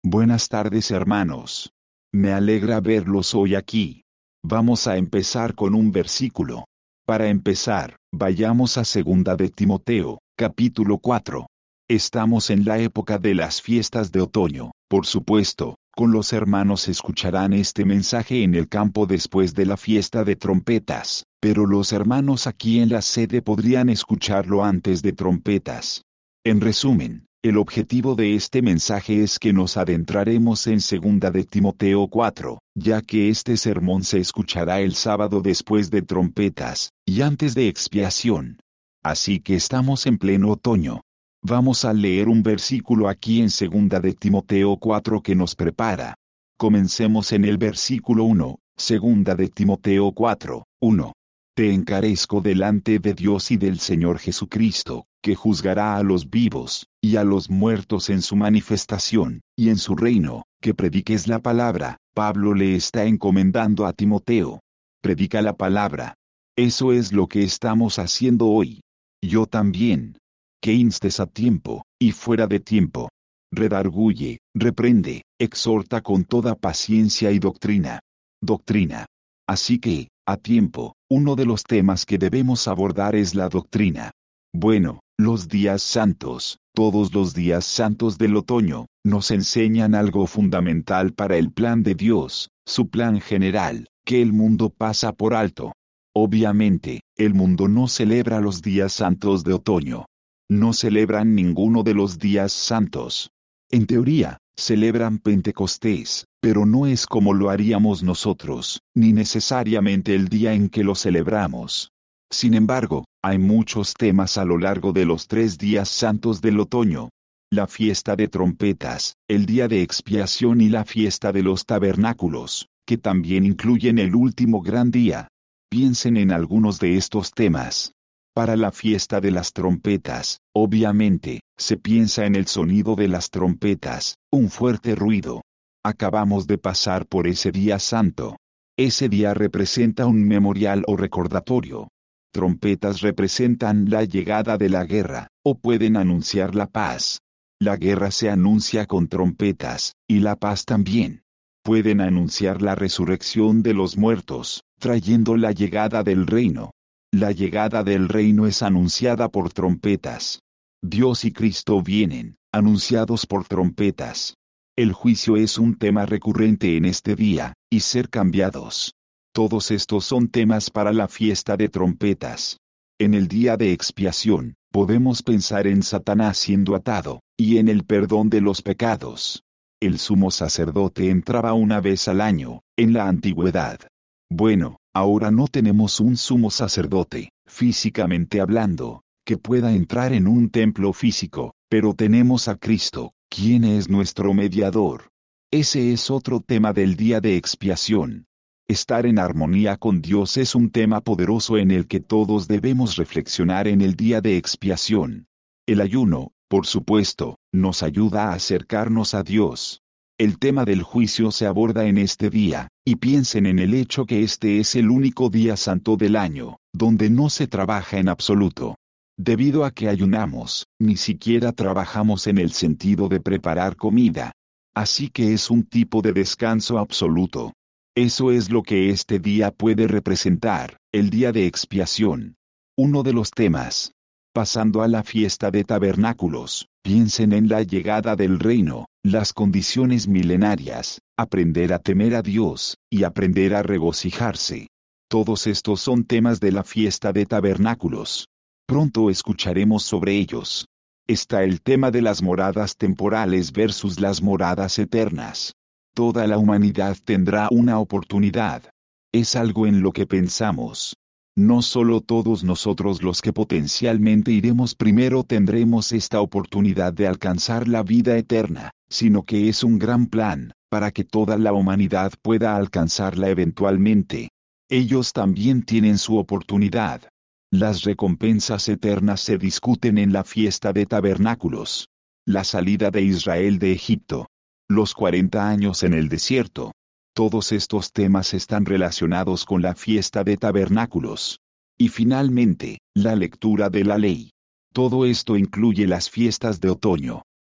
Buenas tardes hermanos. Me alegra verlos hoy aquí. Vamos a empezar con un versículo. Para empezar, vayamos a 2 de Timoteo, capítulo 4. Estamos en la época de las fiestas de otoño, por supuesto, con los hermanos escucharán este mensaje en el campo después de la fiesta de trompetas, pero los hermanos aquí en la sede podrían escucharlo antes de trompetas. En resumen, el objetivo de este mensaje es que nos adentraremos en 2 de Timoteo 4, ya que este sermón se escuchará el sábado después de trompetas, y antes de expiación. Así que estamos en pleno otoño. Vamos a leer un versículo aquí en 2 de Timoteo 4 que nos prepara. Comencemos en el versículo 1, 2 de Timoteo 4, 1. Te encarezco delante de Dios y del Señor Jesucristo, que juzgará a los vivos, y a los muertos en su manifestación, y en su reino, que prediques la palabra. Pablo le está encomendando a Timoteo. Predica la palabra. Eso es lo que estamos haciendo hoy. Yo también. Que instes a tiempo, y fuera de tiempo. Redarguye, reprende, exhorta con toda paciencia y doctrina. Doctrina. Así que, a tiempo, uno de los temas que debemos abordar es la doctrina. Bueno, los días santos, todos los días santos del otoño, nos enseñan algo fundamental para el plan de Dios, su plan general, que el mundo pasa por alto. Obviamente, el mundo no celebra los días santos de otoño. No celebran ninguno de los días santos. En teoría, celebran Pentecostés, pero no es como lo haríamos nosotros, ni necesariamente el día en que lo celebramos. Sin embargo, hay muchos temas a lo largo de los 3 días santos del otoño. La fiesta de trompetas, el día de expiación y la fiesta de los tabernáculos, que también incluyen el último gran día. Piensen en algunos de estos temas. Para la fiesta de las trompetas, obviamente, se piensa en el sonido de las trompetas, un fuerte ruido. Acabamos de pasar por ese día santo. Ese día representa un memorial o recordatorio. Trompetas representan la llegada de la guerra, o pueden anunciar la paz. La guerra se anuncia con trompetas, y la paz también. Pueden anunciar la resurrección de los muertos, trayendo la llegada del reino. La llegada del reino es anunciada por trompetas. Dios y Cristo vienen, anunciados por trompetas. El juicio es un tema recurrente en este día, y ser cambiados. Todos estos son temas para la fiesta de trompetas. En el día de expiación, podemos pensar en Satanás siendo atado, y en el perdón de los pecados. El sumo sacerdote entraba una vez al año, en la antigüedad. Bueno, ahora no tenemos un sumo sacerdote, físicamente hablando, que pueda entrar en un templo físico, pero tenemos a Cristo, quien es nuestro mediador. Ese es otro tema del día de expiación. Estar en armonía con Dios es un tema poderoso en el que todos debemos reflexionar en el día de expiación. El ayuno, por supuesto, nos ayuda a acercarnos a Dios. El tema del juicio se aborda en este día, y piensen en el hecho que este es el único día santo del año, donde no se trabaja en absoluto. Debido a que ayunamos, ni siquiera trabajamos en el sentido de preparar comida. Así que es un tipo de descanso absoluto. Eso es lo que este día puede representar, el día de expiación. Uno de los temas. Pasando a la fiesta de tabernáculos, piensen en la llegada del reino, las condiciones milenarias, aprender a temer a Dios, y aprender a regocijarse. Todos estos son temas de la fiesta de tabernáculos. Pronto escucharemos sobre ellos. Está el tema de las moradas temporales versus las moradas eternas. Toda la humanidad tendrá una oportunidad. Es algo en lo que pensamos. No solo todos nosotros los que potencialmente iremos primero tendremos esta oportunidad de alcanzar la vida eterna, sino que es un gran plan, para que toda la humanidad pueda alcanzarla eventualmente. Ellos también tienen su oportunidad. Las recompensas eternas se discuten en la fiesta de tabernáculos. La salida de Israel de Egipto. Los 40 años en el desierto. Todos estos temas están relacionados con la fiesta de tabernáculos. Y finalmente, la lectura de la ley. Todo esto incluye las fiestas de otoño.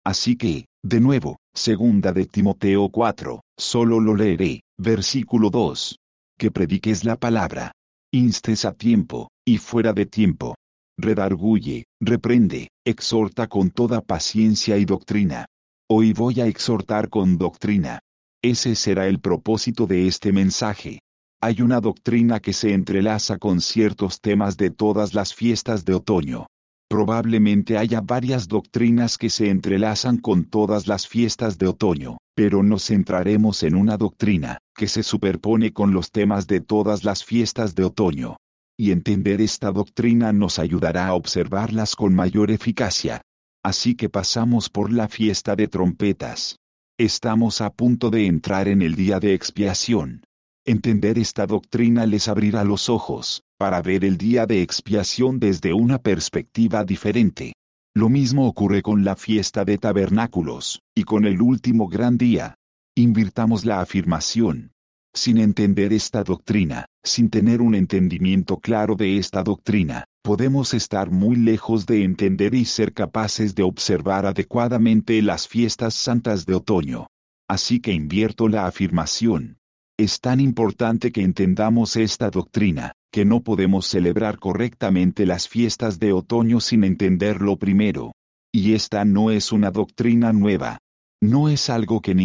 Así que, de nuevo, segunda de Timoteo 4, solo lo leeré, versículo 2. Que prediques la palabra. Instes a tiempo, y fuera de tiempo. Redarguye, reprende, exhorta con toda paciencia y doctrina. Hoy voy a exhortar con doctrina. Ese será el propósito de este mensaje. Hay una doctrina que se entrelaza con ciertos temas de todas las fiestas de otoño. Probablemente haya varias doctrinas que se entrelazan con todas las fiestas de otoño, pero nos centraremos en una doctrina, que se superpone con los temas de todas las fiestas de otoño. Y entender esta doctrina nos ayudará a observarlas con mayor eficacia. Así que pasamos por la fiesta de trompetas. Estamos a punto de entrar en el día de expiación. Entender esta doctrina les abrirá los ojos, para ver el día de expiación desde una perspectiva diferente. Lo mismo ocurre con la fiesta de tabernáculos, y con el último gran día. Invirtamos la afirmación. Sin entender esta doctrina, sin tener un entendimiento claro de esta doctrina, podemos estar muy lejos de entender y ser capaces de observar adecuadamente las fiestas santas de otoño. Así que invierto la afirmación. Es tan importante que entendamos esta doctrina, que no podemos celebrar correctamente las fiestas de otoño sin entenderlo primero. Y esta no es una doctrina nueva. No es algo que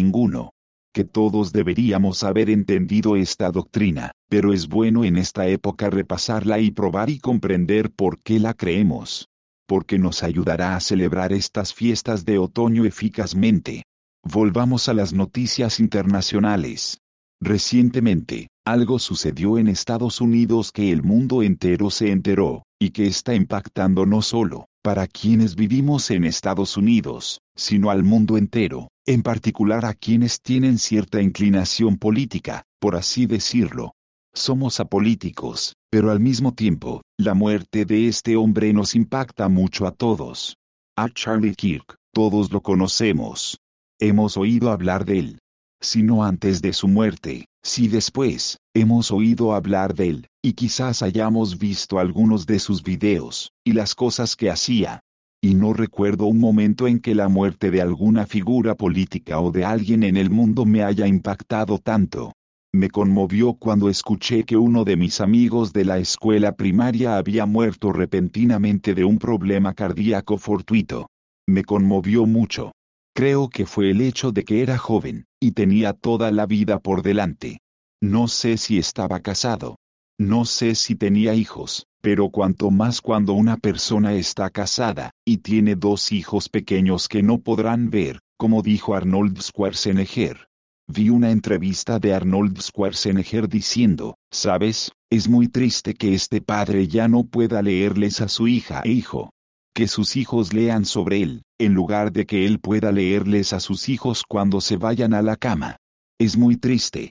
todos deberíamos haber entendido esta doctrina, pero es bueno en esta época repasarla y probar y comprender por qué la creemos. Porque nos ayudará a celebrar estas fiestas de otoño eficazmente. Volvamos a las noticias internacionales. Recientemente, algo sucedió en Estados Unidos que el mundo entero se enteró, y que está impactando no solo para quienes vivimos en Estados Unidos, sino al mundo entero, en particular a quienes tienen cierta inclinación política, por así decirlo. Somos apolíticos, pero al mismo tiempo, la muerte de este hombre nos impacta mucho a todos. A Charlie Kirk, todos lo conocemos. Hemos oído hablar de él. Si no antes de su muerte, si después, hemos oído hablar de él, y quizás hayamos visto algunos de sus videos, y las cosas que hacía. Y no recuerdo un momento en que la muerte de alguna figura política o de alguien en el mundo me haya impactado tanto. Me conmovió cuando escuché que uno de mis amigos de la escuela primaria había muerto repentinamente de un problema cardíaco fortuito. Me conmovió mucho. Creo que fue el hecho de que era joven, y tenía toda la vida por delante. No sé si estaba casado. No sé si tenía hijos, pero cuanto más cuando una persona está casada, y tiene 2 hijos pequeños que no podrán ver, como dijo Arnold Schwarzenegger. Vi una entrevista de Arnold Schwarzenegger diciendo, ¿sabes? Es muy triste que este padre ya no pueda leerles a su hija e hijo. Que sus hijos lean sobre él, en lugar de que él pueda leerles a sus hijos cuando se vayan a la cama. Es muy triste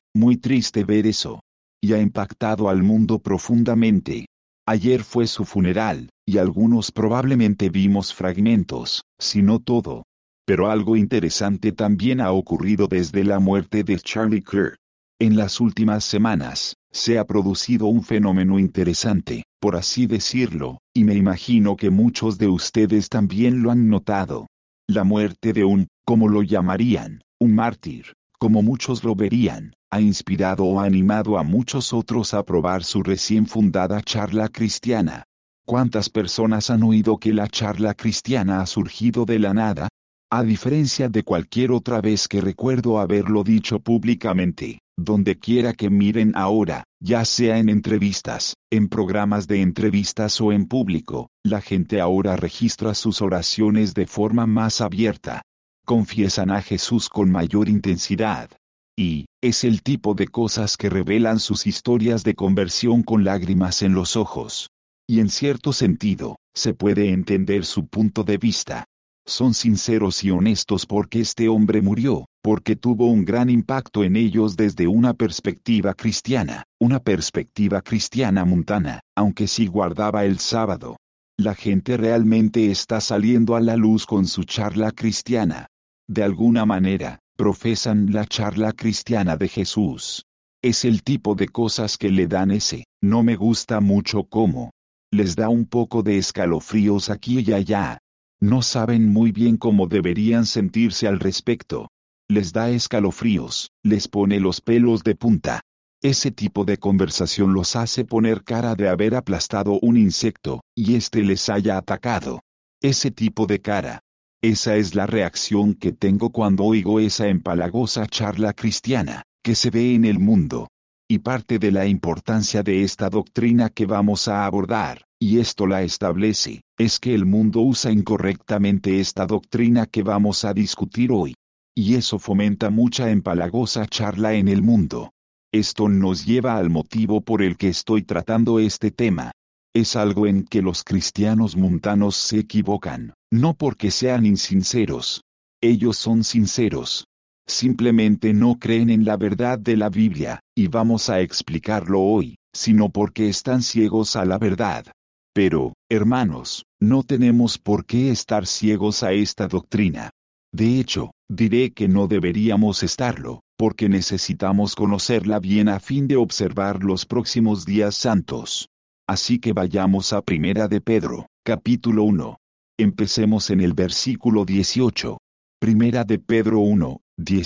ver eso. Y ha impactado al mundo profundamente. Ayer fue su funeral, y algunos probablemente vimos fragmentos, si no todo. Pero algo interesante también ha ocurrido desde la muerte de Charlie Kirk. En las últimas semanas, se ha producido un fenómeno interesante, por así decirlo, y me imagino que muchos de ustedes también lo han notado. La muerte de ¿cómo lo llamarían? Un mártir, como muchos lo verían, ha inspirado o animado a muchos otros a probar su recién fundada charla cristiana. ¿Cuántas personas han oído que la charla cristiana ha surgido de la nada? A diferencia de cualquier otra vez que recuerdo haberlo dicho públicamente, donde quiera que miren ahora, ya sea en entrevistas, en programas de entrevistas o en público, la gente ahora registra sus oraciones de forma más abierta. Confiesan a Jesús con mayor intensidad. Y, es el tipo de cosas que revelan sus historias de conversión con lágrimas en los ojos. Y en cierto sentido, se puede entender su punto de vista. Son sinceros y honestos porque este hombre murió, porque tuvo un gran impacto en ellos desde una perspectiva cristiana mundana, aunque sí guardaba el sábado. La gente realmente está saliendo a la luz con su charla cristiana. De alguna manera, profesan la charla cristiana de Jesús. Es el tipo de cosas que le dan no me gusta mucho cómo. Les da un poco de escalofríos aquí y allá. No saben muy bien cómo deberían sentirse al respecto. Les da escalofríos, les pone los pelos de punta. Ese tipo de conversación los hace poner cara de haber aplastado un insecto, y éste les haya atacado. Ese tipo de cara. Esa es la reacción que tengo cuando oigo esa empalagosa charla cristiana, que se ve en el mundo. Y parte de la importancia de esta doctrina que vamos a abordar, y esto la establece, es que el mundo usa incorrectamente esta doctrina que vamos a discutir hoy. Y eso fomenta mucha empalagosa charla en el mundo. Esto nos lleva al motivo por el que estoy tratando este tema. Es algo en que los cristianos mundanos se equivocan, no porque sean insinceros. Ellos son sinceros. Simplemente no creen en la verdad de la Biblia, y vamos a explicarlo hoy, sino porque están ciegos a la verdad. Pero, hermanos, no tenemos por qué estar ciegos a esta doctrina. De hecho, diré que no deberíamos estarlo, porque necesitamos conocerla bien a fin de observar los próximos días santos. Así que vayamos a Primera de Pedro, capítulo 1. Empecemos en el versículo 18. Primera de Pedro 1,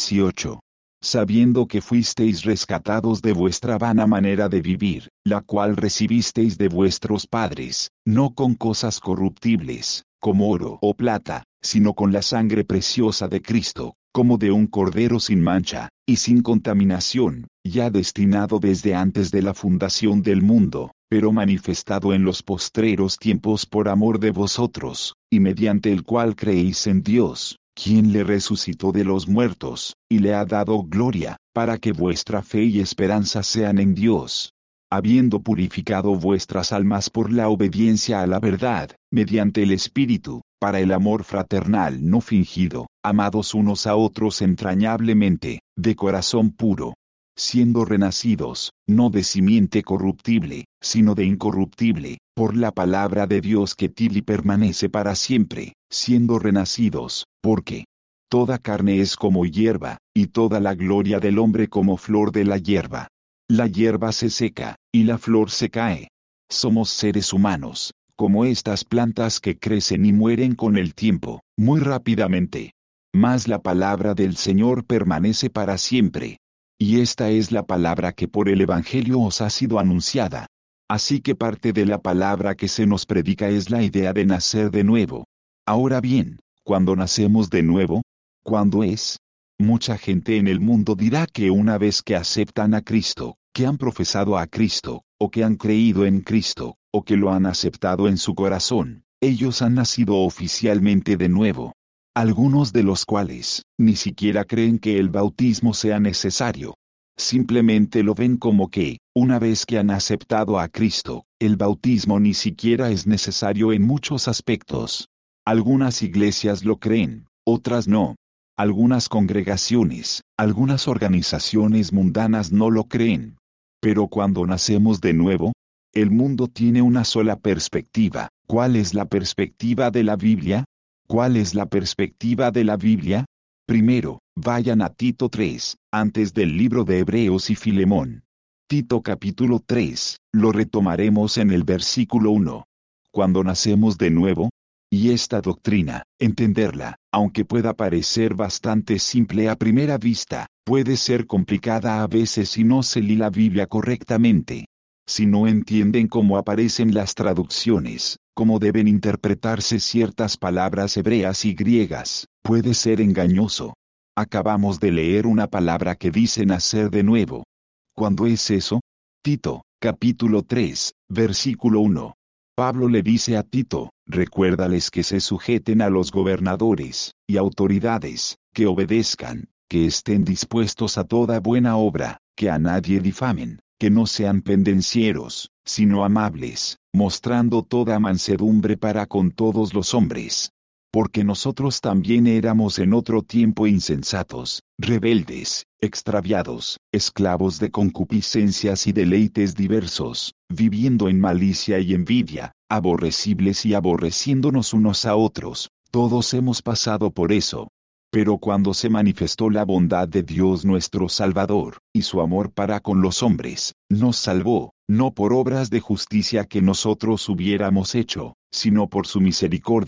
18. Sabiendo que fuisteis rescatados de vuestra vana manera de vivir, la cual recibisteis de vuestros padres, no con cosas corruptibles, como oro o plata, sino con la sangre preciosa de Cristo, como de un cordero sin mancha, y sin contaminación, ya destinado desde antes de la fundación del mundo, pero manifestado en los postreros tiempos por amor de vosotros, y mediante el cual creéis en Dios, quien le resucitó de los muertos, y le ha dado gloria, para que vuestra fe y esperanza sean en Dios. Habiendo purificado vuestras almas por la obediencia a la verdad, mediante el Espíritu, para el amor fraternal no fingido, amados unos a otros entrañablemente, de corazón puro, siendo renacidos, no de simiente corruptible, sino de incorruptible, por la palabra de Dios que tibia permanece para siempre, siendo renacidos, porque toda carne es como hierba, y toda la gloria del hombre como flor de la hierba. La hierba se seca, y la flor se cae. Somos seres humanos, como estas plantas que crecen y mueren con el tiempo, muy rápidamente. Mas la palabra del Señor permanece para siempre. Y esta es la palabra que por el Evangelio os ha sido anunciada. Así que parte de la palabra que se nos predica es la idea de nacer de nuevo. Ahora bien, ¿cuándo nacemos de nuevo? ¿Cuándo es? Mucha gente en el mundo dirá que una vez que aceptan a Cristo, que han profesado a Cristo, o que han creído en Cristo, o que lo han aceptado en su corazón, ellos han nacido oficialmente de nuevo. Algunos de los cuales ni siquiera creen que el bautismo sea necesario. Simplemente lo ven como que, una vez que han aceptado a Cristo, el bautismo ni siquiera es necesario en muchos aspectos. Algunas iglesias lo creen, otras no. Algunas congregaciones, algunas organizaciones mundanas no lo creen. Pero cuando nacemos de nuevo, el mundo tiene una sola perspectiva. ¿Cuál es la perspectiva de la Biblia? ¿Cuál es la perspectiva de la Biblia? Primero, vayan a Tito 3, antes del libro de Hebreos y Filemón. Tito capítulo 3, lo retomaremos en el versículo 1. Cuando nacemos de nuevo, y esta doctrina, entenderla, aunque pueda parecer bastante simple a primera vista, puede ser complicada a veces si no se lee la Biblia correctamente. Si no entienden cómo aparecen las traducciones, cómo deben interpretarse ciertas palabras hebreas y griegas, puede ser engañoso. Acabamos de leer una palabra que dice nacer de nuevo. ¿Cuándo es eso? Tito, capítulo 3, versículo 1. Pablo le dice a Tito, recuérdales que se sujeten a los gobernadores y autoridades, que obedezcan, que estén dispuestos a toda buena obra, que a nadie difamen, que no sean pendencieros, sino amables, mostrando toda mansedumbre para con todos los hombres. Porque nosotros también éramos en otro tiempo insensatos, rebeldes, extraviados, esclavos de concupiscencias y deleites diversos, viviendo en malicia y envidia, aborrecibles y aborreciéndonos unos a otros, todos hemos pasado por eso. Pero cuando se manifestó la bondad de Dios nuestro Salvador, y su amor para con los hombres, nos salvó, no por obras de justicia que nosotros hubiéramos hecho, sino por su misericordia,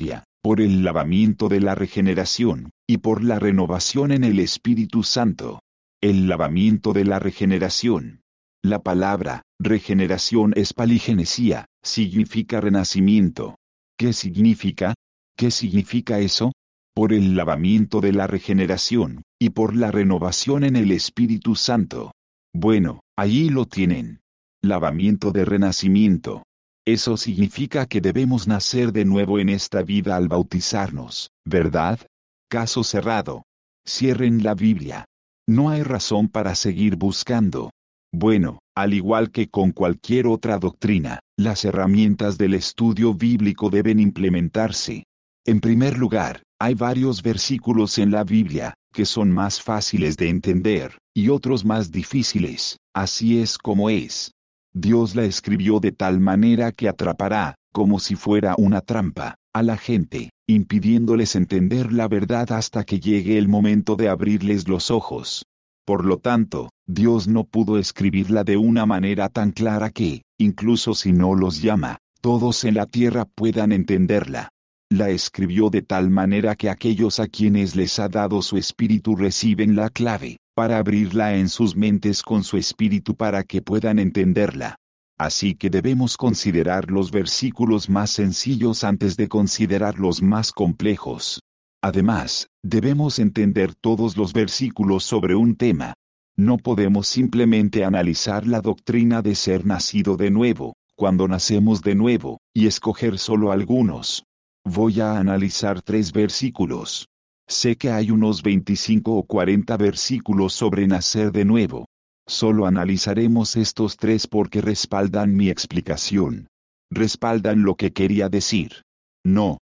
por el lavamiento de la regeneración, y por la renovación en el Espíritu Santo. El lavamiento de la regeneración. La palabra regeneración es paligenesia, significa renacimiento. ¿Qué significa? ¿Qué significa eso? Por el lavamiento de la regeneración, y por la renovación en el Espíritu Santo. Bueno, allí lo tienen. Lavamiento de renacimiento. Eso significa que debemos nacer de nuevo en esta vida al bautizarnos, ¿verdad? Caso cerrado. Cierren la Biblia. No hay razón para seguir buscando. Bueno, al igual que con cualquier otra doctrina, las herramientas del estudio bíblico deben implementarse. En primer lugar, hay varios versículos en la Biblia, que son más fáciles de entender, y otros más difíciles. Así es como es. Dios la escribió de tal manera que atrapará, como si fuera una trampa, a la gente, impidiéndoles entender la verdad hasta que llegue el momento de abrirles los ojos. Por lo tanto, Dios no pudo escribirla de una manera tan clara que, incluso si no los llama, todos en la tierra puedan entenderla. La escribió de tal manera que aquellos a quienes les ha dado su espíritu reciben la clave, para abrirla en sus mentes con su espíritu para que puedan entenderla. Así que debemos considerar los versículos más sencillos antes de considerar los más complejos. Además, debemos entender todos los versículos sobre un tema. No podemos simplemente analizar la doctrina de ser nacido de nuevo, cuando nacemos de nuevo, y escoger solo algunos. Voy a analizar 3 versículos. Sé que hay unos 25 o 40 versículos sobre nacer de nuevo. Solo analizaremos estos 3 porque respaldan mi explicación. Respaldan lo que quería decir. No.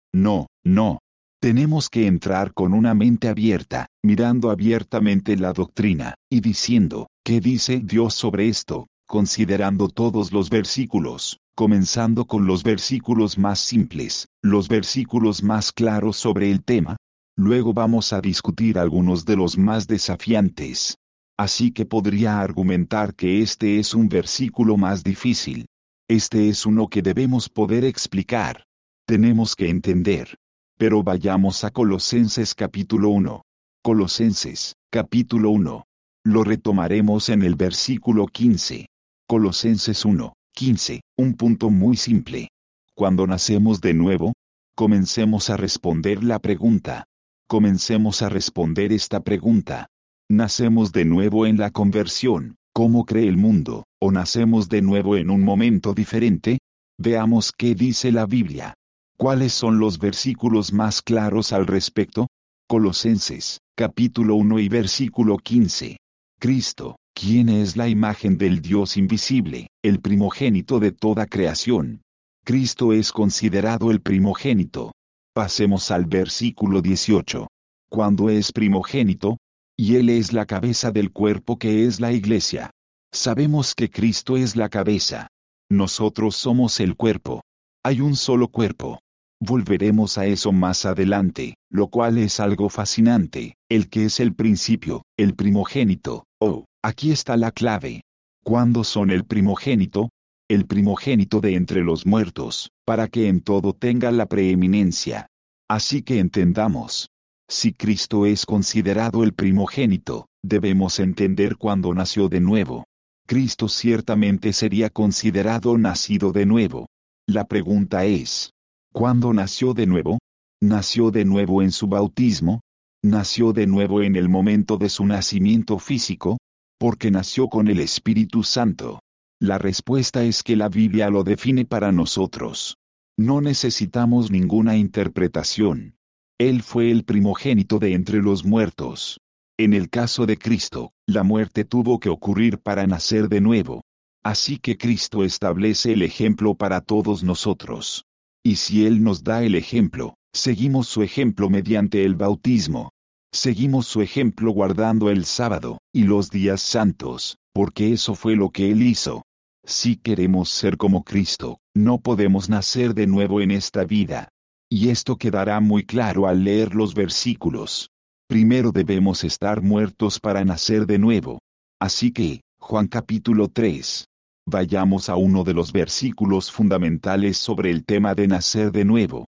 Tenemos que entrar con una mente abierta, mirando abiertamente la doctrina, y diciendo, ¿qué dice Dios sobre esto? Considerando todos los versículos, comenzando con los versículos más simples, los versículos más claros sobre el tema. Luego vamos a discutir algunos de los más desafiantes. Así que podría argumentar que este es un versículo más difícil. Este es uno que debemos poder explicar. Tenemos que entender. Pero vayamos a Colosenses capítulo 1. Colosenses, capítulo 1. Lo retomaremos en el versículo 15. Colosenses 1, 15, un punto muy simple. Cuando nacemos de nuevo, comencemos a responder la pregunta. Comencemos a responder esta pregunta. ¿Nacemos de nuevo en la conversión, como cree el mundo, o nacemos de nuevo en un momento diferente? Veamos qué dice la Biblia. ¿Cuáles son los versículos más claros al respecto? Colosenses, capítulo 1 y versículo 15. Cristo, quien es la imagen del Dios invisible, el primogénito de toda creación. Cristo es considerado el primogénito. Pasemos al versículo 18. Cuando es primogénito, y Él es la cabeza del cuerpo que es la iglesia. Sabemos que Cristo es la cabeza. Nosotros somos el cuerpo. Hay un solo cuerpo. Volveremos a eso más adelante, lo cual es algo fascinante, el que es el principio, el primogénito. Oh, aquí está la clave. ¿Cuándo son el primogénito? El primogénito de entre los muertos, para que en todo tenga la preeminencia. Así que entendamos. Si Cristo es considerado el primogénito, debemos entender cuándo nació de nuevo. Cristo ciertamente sería considerado nacido de nuevo. La pregunta es, ¿cuándo nació de nuevo? ¿Nació de nuevo en su bautismo? ¿Nació de nuevo en el momento de su nacimiento físico? Porque nació con el Espíritu Santo. La respuesta es que la Biblia lo define para nosotros. No necesitamos ninguna interpretación. Él fue el primogénito de entre los muertos. En el caso de Cristo, la muerte tuvo que ocurrir para nacer de nuevo. Así que Cristo establece el ejemplo para todos nosotros. Y si Él nos da el ejemplo, seguimos su ejemplo mediante el bautismo. Seguimos su ejemplo guardando el sábado y los días santos, porque eso fue lo que Él hizo. Si queremos ser como Cristo, no podemos nacer de nuevo en esta vida. Y esto quedará muy claro al leer los versículos. Primero debemos estar muertos para nacer de nuevo. Así que, Juan capítulo 3. Vayamos a uno de los versículos fundamentales sobre el tema de nacer de nuevo.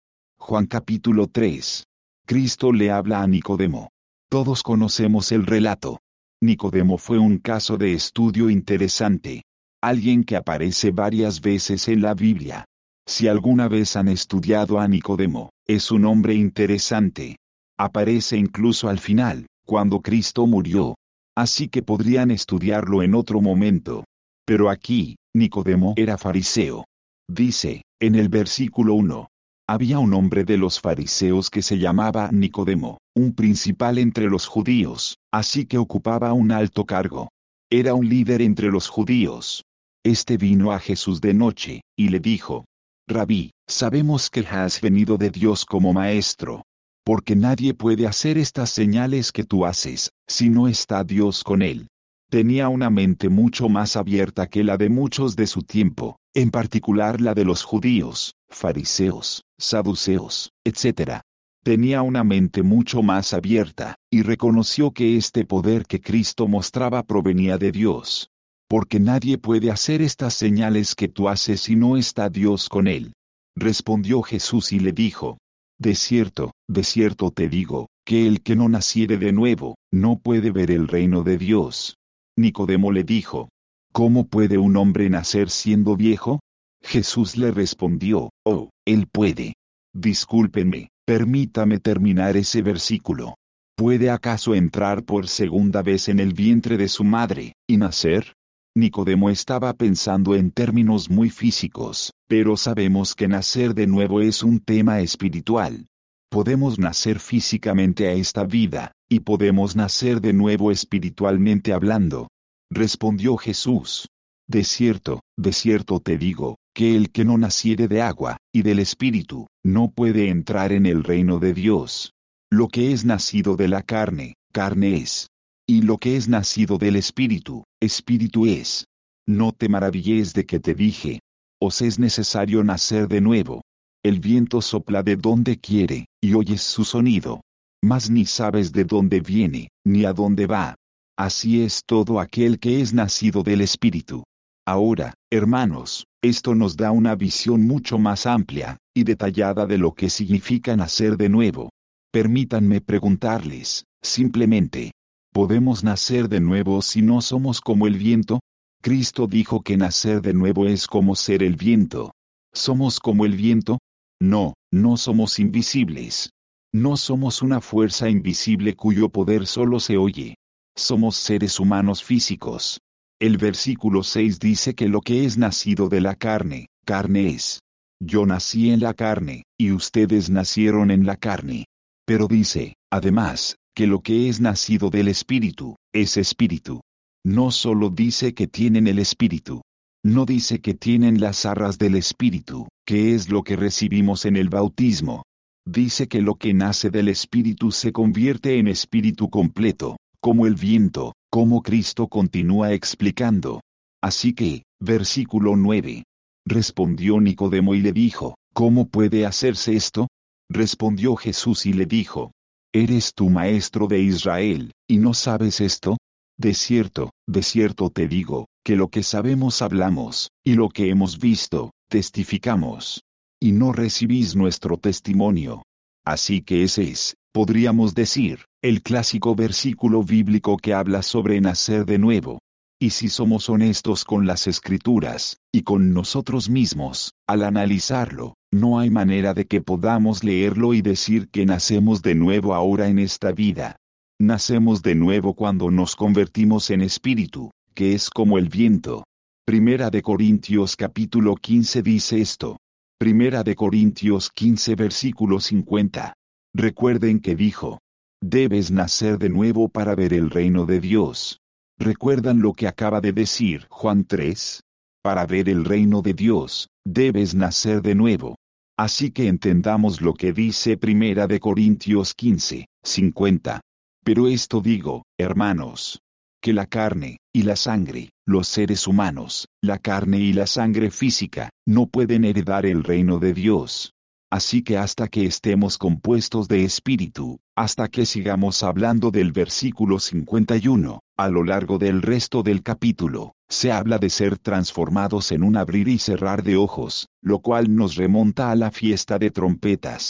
Juan capítulo 3. Cristo le habla a Nicodemo. Todos conocemos el relato. Nicodemo fue un caso de estudio interesante. Alguien que aparece varias veces en la Biblia. Si alguna vez han estudiado a Nicodemo, es un hombre interesante. Aparece incluso al final, cuando Cristo murió. Así que podrían estudiarlo en otro momento. Pero aquí, Nicodemo era fariseo. Dice, en el versículo 1. Había un hombre de los fariseos que se llamaba Nicodemo, un principal entre los judíos, así que ocupaba un alto cargo. Era un líder entre los judíos. Este vino a Jesús de noche, y le dijo: Rabí, sabemos que has venido de Dios como maestro. Porque nadie puede hacer estas señales que tú haces, si no está Dios con él. Tenía una mente mucho más abierta que la de muchos de su tiempo, en particular la de los judíos, fariseos, saduceos, etc. Tenía una mente mucho más abierta, y reconoció que este poder que Cristo mostraba provenía de Dios. Porque nadie puede hacer estas señales que tú haces si no está Dios con él. Respondió Jesús y le dijo: de cierto te digo, que el que no naciere de nuevo, no puede ver el reino de Dios. Nicodemo le dijo: ¿cómo puede un hombre nacer siendo viejo? Jesús le respondió: oh, él puede. Discúlpenme, permítame terminar ese versículo. ¿Puede acaso entrar por segunda vez en el vientre de su madre, y nacer? Nicodemo estaba pensando en términos muy físicos, pero sabemos que nacer de nuevo es un tema espiritual. Podemos nacer físicamente a esta vida, y podemos nacer de nuevo espiritualmente hablando. Respondió Jesús: de cierto te digo, que el que no naciere de agua, y del Espíritu, no puede entrar en el reino de Dios. Lo que es nacido de la carne, carne es. Y lo que es nacido del Espíritu, Espíritu es. No te maravilles de que te dije: os es necesario nacer de nuevo. El viento sopla de donde quiere, y oyes su sonido. Mas ni sabes de dónde viene, ni a dónde va. Así es todo aquel que es nacido del Espíritu. Ahora, hermanos, esto nos da una visión mucho más amplia y detallada de lo que significa nacer de nuevo. Permítanme preguntarles, simplemente: ¿podemos nacer de nuevo si no somos como el viento? Cristo dijo que nacer de nuevo es como ser el viento. ¿Somos como el viento? No, no somos invisibles. No somos una fuerza invisible cuyo poder solo se oye. Somos seres humanos físicos. El versículo 6 dice que lo que es nacido de la carne, carne es. Yo nací en la carne, y ustedes nacieron en la carne. Pero dice, además, que lo que es nacido del Espíritu, es Espíritu. No solo dice que tienen el Espíritu. No dice que tienen las arras del Espíritu, que es lo que recibimos en el bautismo. Dice que lo que nace del Espíritu se convierte en Espíritu completo, como el viento, como Cristo continúa explicando. Así que, versículo 9. Respondió Nicodemo y le dijo: ¿cómo puede hacerse esto? Respondió Jesús y le dijo: ¿eres tú maestro de Israel, y no sabes esto? De cierto te digo, que lo que sabemos hablamos, y lo que hemos visto, testificamos. Y no recibís nuestro testimonio. Así que ese es, podríamos decir, el clásico versículo bíblico que habla sobre nacer de nuevo. Y si somos honestos con las Escrituras, y con nosotros mismos, al analizarlo, no hay manera de que podamos leerlo y decir que nacemos de nuevo ahora en esta vida. Nacemos de nuevo cuando nos convertimos en espíritu, que es como el viento. Primera de Corintios capítulo 15 dice esto. Primera de Corintios 15 versículo 50. Recuerden que dijo: debes nacer de nuevo para ver el reino de Dios. ¿Recuerdan lo que acaba de decir Juan 3? Para ver el reino de Dios, debes nacer de nuevo. Así que entendamos lo que dice Primera de Corintios 15, 50. Pero esto digo, hermanos, que la carne, y la sangre, los seres humanos, la carne y la sangre física, no pueden heredar el reino de Dios. Así que hasta que estemos compuestos de espíritu, hasta que sigamos hablando del versículo 51, a lo largo del resto del capítulo, se habla de ser transformados en un abrir y cerrar de ojos, lo cual nos remonta a la fiesta de trompetas.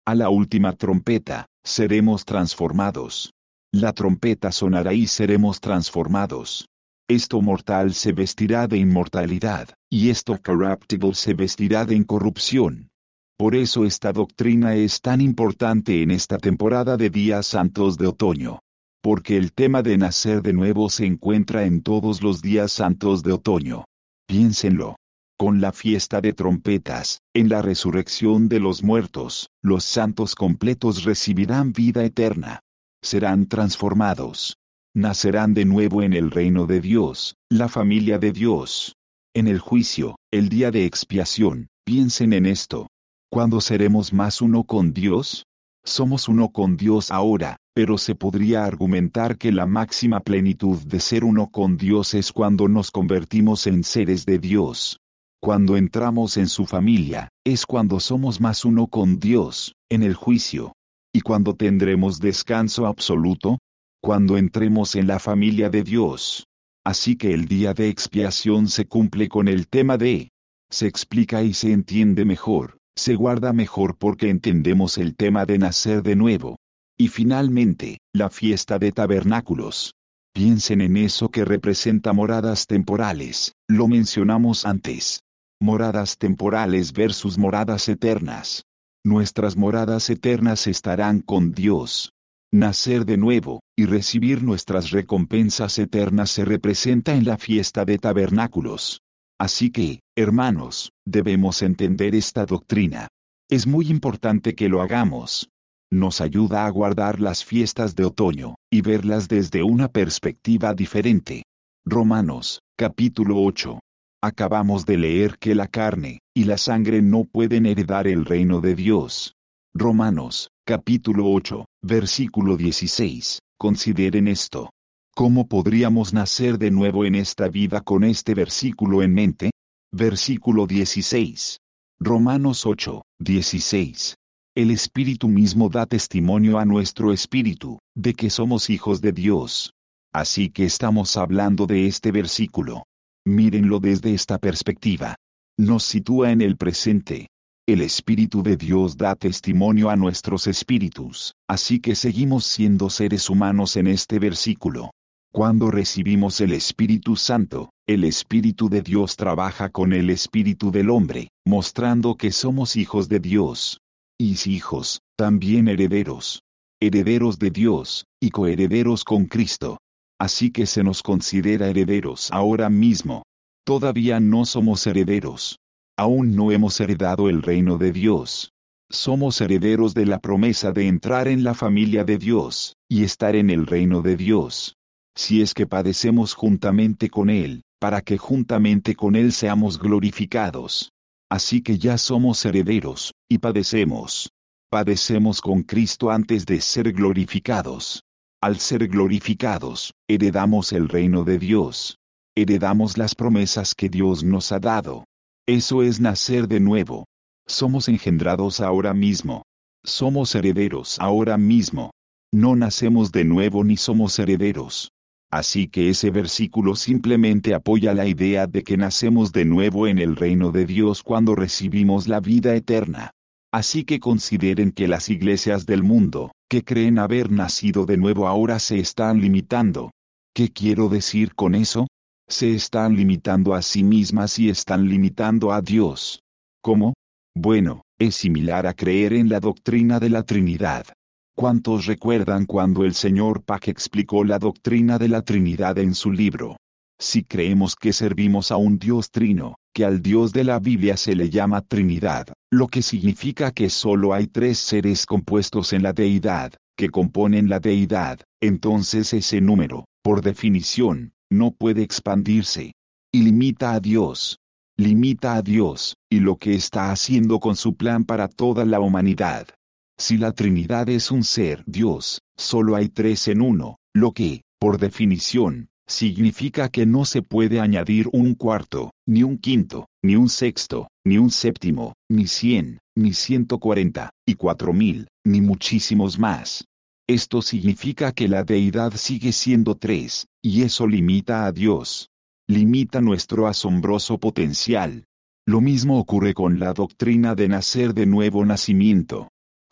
A la última trompeta, seremos transformados. La trompeta sonará y seremos transformados. Esto mortal se vestirá de inmortalidad, y esto corruptible se vestirá de incorrupción. Por eso esta doctrina es tan importante en esta temporada de días santos de otoño. Porque el tema de nacer de nuevo se encuentra en todos los días santos de otoño. Piénsenlo. Con la fiesta de trompetas, en la resurrección de los muertos, los santos completos recibirán vida eterna. Serán transformados. Nacerán de nuevo en el reino de Dios, la familia de Dios. En el juicio, el día de expiación, piensen en esto. ¿Cuándo seremos más uno con Dios? Somos uno con Dios ahora, pero se podría argumentar que la máxima plenitud de ser uno con Dios es cuando nos convertimos en seres de Dios. Cuando entramos en su familia, es cuando somos más uno con Dios, en el juicio. ¿Y cuando tendremos descanso absoluto? Cuando entremos en la familia de Dios. Así que el día de expiación se cumple con el tema de. Se explica y se entiende mejor, se guarda mejor porque entendemos el tema de nacer de nuevo. Y finalmente, la fiesta de tabernáculos. Piensen en eso que representa moradas temporales, lo mencionamos antes. Moradas temporales versus moradas eternas. Nuestras moradas eternas estarán con Dios. Nacer de nuevo, y recibir nuestras recompensas eternas se representa en la fiesta de tabernáculos. Así que, hermanos, debemos entender esta doctrina. Es muy importante que lo hagamos. Nos ayuda a guardar las fiestas de otoño, y verlas desde una perspectiva diferente. Romanos, capítulo 8. Acabamos de leer que la carne y la sangre no pueden heredar el reino de Dios. Romanos, capítulo 8, versículo 16. Consideren esto. ¿Cómo podríamos nacer de nuevo en esta vida con este versículo en mente? Versículo 16. Romanos 8, 16. El Espíritu mismo da testimonio a nuestro espíritu, de que somos hijos de Dios. Así que estamos hablando de este versículo. Mírenlo desde esta perspectiva. Nos sitúa en el presente. El Espíritu de Dios da testimonio a nuestros espíritus, así que seguimos siendo seres humanos en este versículo. Cuando recibimos el Espíritu Santo, el Espíritu de Dios trabaja con el Espíritu del hombre, mostrando que somos hijos de Dios. Y si hijos, también herederos. Herederos de Dios, y coherederos con Cristo. Así que se nos considera herederos ahora mismo. Todavía no somos herederos. Aún no hemos heredado el reino de Dios. Somos herederos de la promesa de entrar en la familia de Dios, y estar en el reino de Dios. Si es que padecemos juntamente con Él, para que juntamente con Él seamos glorificados. Así que ya somos herederos, y padecemos. Padecemos con Cristo antes de ser glorificados. Al ser glorificados, heredamos el reino de Dios. Heredamos las promesas que Dios nos ha dado. Eso es nacer de nuevo. Somos engendrados ahora mismo. Somos herederos ahora mismo. No nacemos de nuevo ni somos herederos. Así que ese versículo simplemente apoya la idea de que nacemos de nuevo en el reino de Dios cuando recibimos la vida eterna. Así que consideren que las iglesias del mundo, que creen haber nacido de nuevo ahora se están limitando. ¿Qué quiero decir con eso? Se están limitando a sí mismas y están limitando a Dios. ¿Cómo? Bueno, es similar a creer en la doctrina de la Trinidad. ¿Cuántos recuerdan cuando el señor Pack explicó la doctrina de la Trinidad en su libro? Si creemos que servimos a un Dios trino, que al Dios de la Biblia se le llama Trinidad, lo que significa que solo hay tres seres compuestos en la deidad, que componen la deidad, entonces ese número, por definición, no puede expandirse. Y limita a Dios. Limita a Dios, y lo que está haciendo con su plan para toda la humanidad. Si la Trinidad es un ser Dios, solo hay tres en uno, lo que, por definición, significa que no se puede añadir un cuarto, ni un quinto, ni un sexto, ni un séptimo, ni 100, ni 140, y 4000, ni muchísimos más. Esto significa que la deidad sigue siendo tres, y eso limita a Dios. Limita nuestro asombroso potencial. Lo mismo ocurre con la doctrina de nacer de nuevo nacimiento.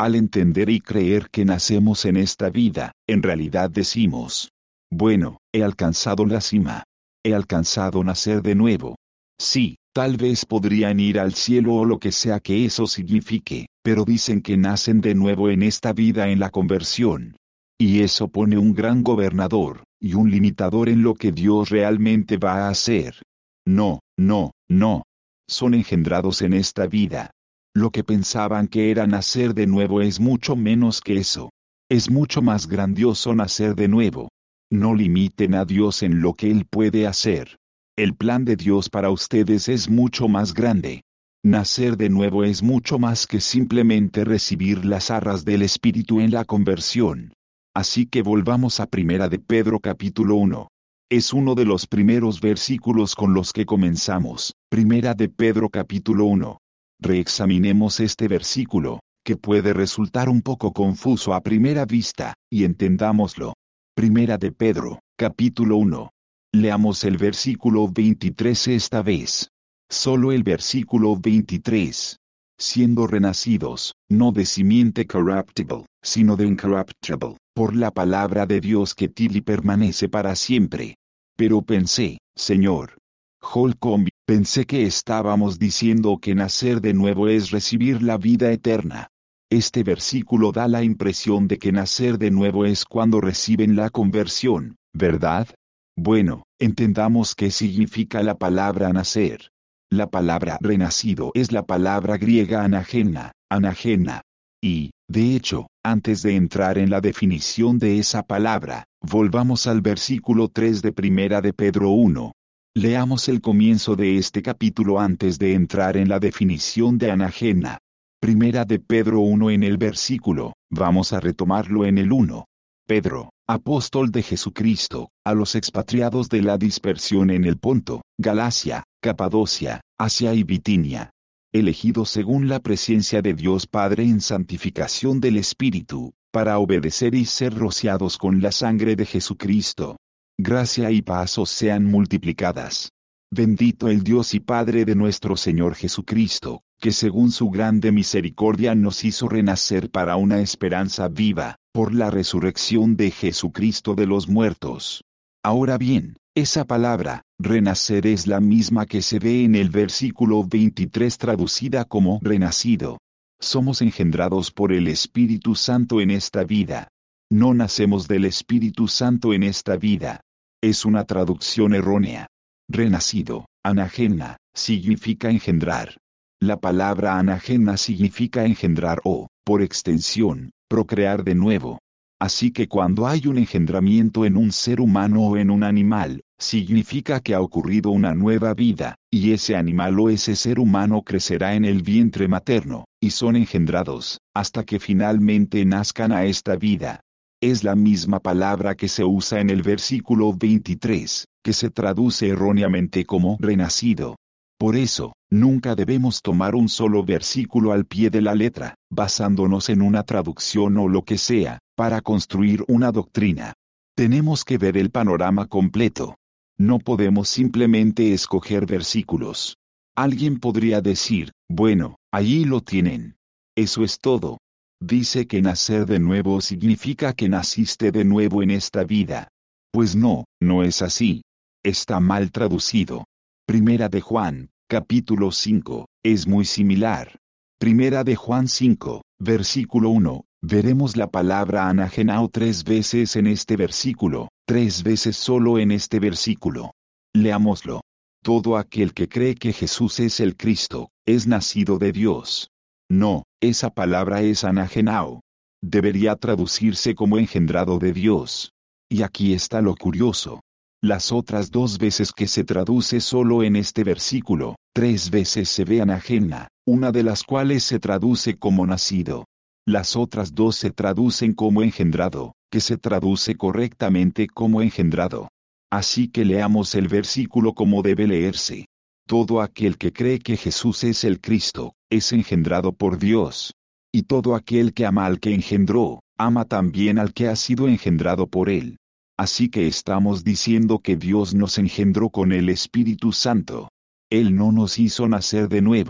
Al entender y creer que nacemos en esta vida, en realidad decimos, bueno, he alcanzado la cima. He alcanzado nacer de nuevo. Sí, tal vez podrían ir al cielo o lo que sea que eso signifique, pero dicen que nacen de nuevo en esta vida en la conversión. Y eso pone un gran gobernador, y un limitador en lo que Dios realmente va a hacer. No, no, no. Son engendrados en esta vida. Lo que pensaban que era nacer de nuevo es mucho menos que eso. Es mucho más grandioso nacer de nuevo. No limiten a Dios en lo que Él puede hacer. El plan de Dios para ustedes es mucho más grande. Nacer de nuevo es mucho más que simplemente recibir las arras del Espíritu en la conversión. Así que volvamos a Primera de Pedro capítulo 1. Es uno de los primeros versículos con los que comenzamos. Primera de Pedro capítulo 1. Reexaminemos este versículo, que puede resultar un poco confuso a primera vista, y entendámoslo. Primera de Pedro, capítulo 1. Leamos el versículo 23 esta vez. Solo el versículo 23. Siendo renacidos, no de simiente corruptible, sino de incorruptible, por la palabra de Dios que tibia y permanece para siempre. Pero pensé, Señor, Holcomb, pensé que estábamos diciendo que nacer de nuevo es recibir la vida eterna. Este versículo da la impresión de que nacer de nuevo es cuando reciben la conversión, ¿verdad? Bueno, entendamos qué significa la palabra nacer. La palabra renacido es la palabra griega anagena, anagena. Y, de hecho, antes de entrar en la definición de esa palabra, volvamos al versículo 3 de Primera de Pedro 1. Leamos el comienzo de este capítulo antes de entrar en la definición de anagena. Primera de Pedro 1 en el versículo, vamos a retomarlo en el 1. Pedro, apóstol de Jesucristo, a los expatriados de la dispersión en el Ponto, Galacia, Capadocia, Asia y Bitinia, elegidos según la presencia de Dios Padre en santificación del Espíritu, para obedecer y ser rociados con la sangre de Jesucristo. Gracia y paz os sean multiplicadas. Bendito el Dios y Padre de nuestro Señor Jesucristo, que según su grande misericordia nos hizo renacer para una esperanza viva, por la resurrección de Jesucristo de los muertos. Ahora bien, esa palabra, renacer, es la misma que se ve en el versículo 23 traducida como renacido. Somos engendrados por el Espíritu Santo en esta vida. No nacemos del Espíritu Santo en esta vida. Es una traducción errónea. Renacido, anagena, significa engendrar. La palabra anagena significa engendrar o, por extensión, procrear de nuevo. Así que cuando hay un engendramiento en un ser humano o en un animal, significa que ha ocurrido una nueva vida, y ese animal o ese ser humano crecerá en el vientre materno, y son engendrados, hasta que finalmente nazcan a esta vida. Es la misma palabra que se usa en el versículo 23, que se traduce erróneamente como renacido. Por eso, nunca debemos tomar un solo versículo al pie de la letra, basándonos en una traducción o lo que sea, para construir una doctrina. Tenemos que ver el panorama completo. No podemos simplemente escoger versículos. Alguien podría decir, bueno, allí lo tienen. Eso es todo. Dice que nacer de nuevo significa que naciste de nuevo en esta vida. Pues no, no es así. Está mal traducido. Primera de Juan, capítulo 5, es muy similar. Primera de Juan 5, versículo 1, veremos la palabra anagenao 3 veces en este versículo, 3 veces solo en este versículo. Leámoslo. Todo aquel que cree que Jesús es el Cristo, es nacido de Dios. No, esa palabra es anagenao. Debería traducirse como engendrado de Dios. Y aquí está lo curioso. Las otras 2 veces que se traduce solo en este versículo, 3 veces se ve anagena, una de las cuales se traduce como nacido. Las otras 2 se traducen como engendrado, que se traduce correctamente como engendrado. Así que leamos el versículo como debe leerse. Todo aquel que cree que Jesús es el Cristo, es engendrado por Dios. Y todo aquel que ama al que engendró, ama también al que ha sido engendrado por él. Así que estamos diciendo que Dios nos engendró con el Espíritu Santo. Él no nos hizo nacer de nuevo.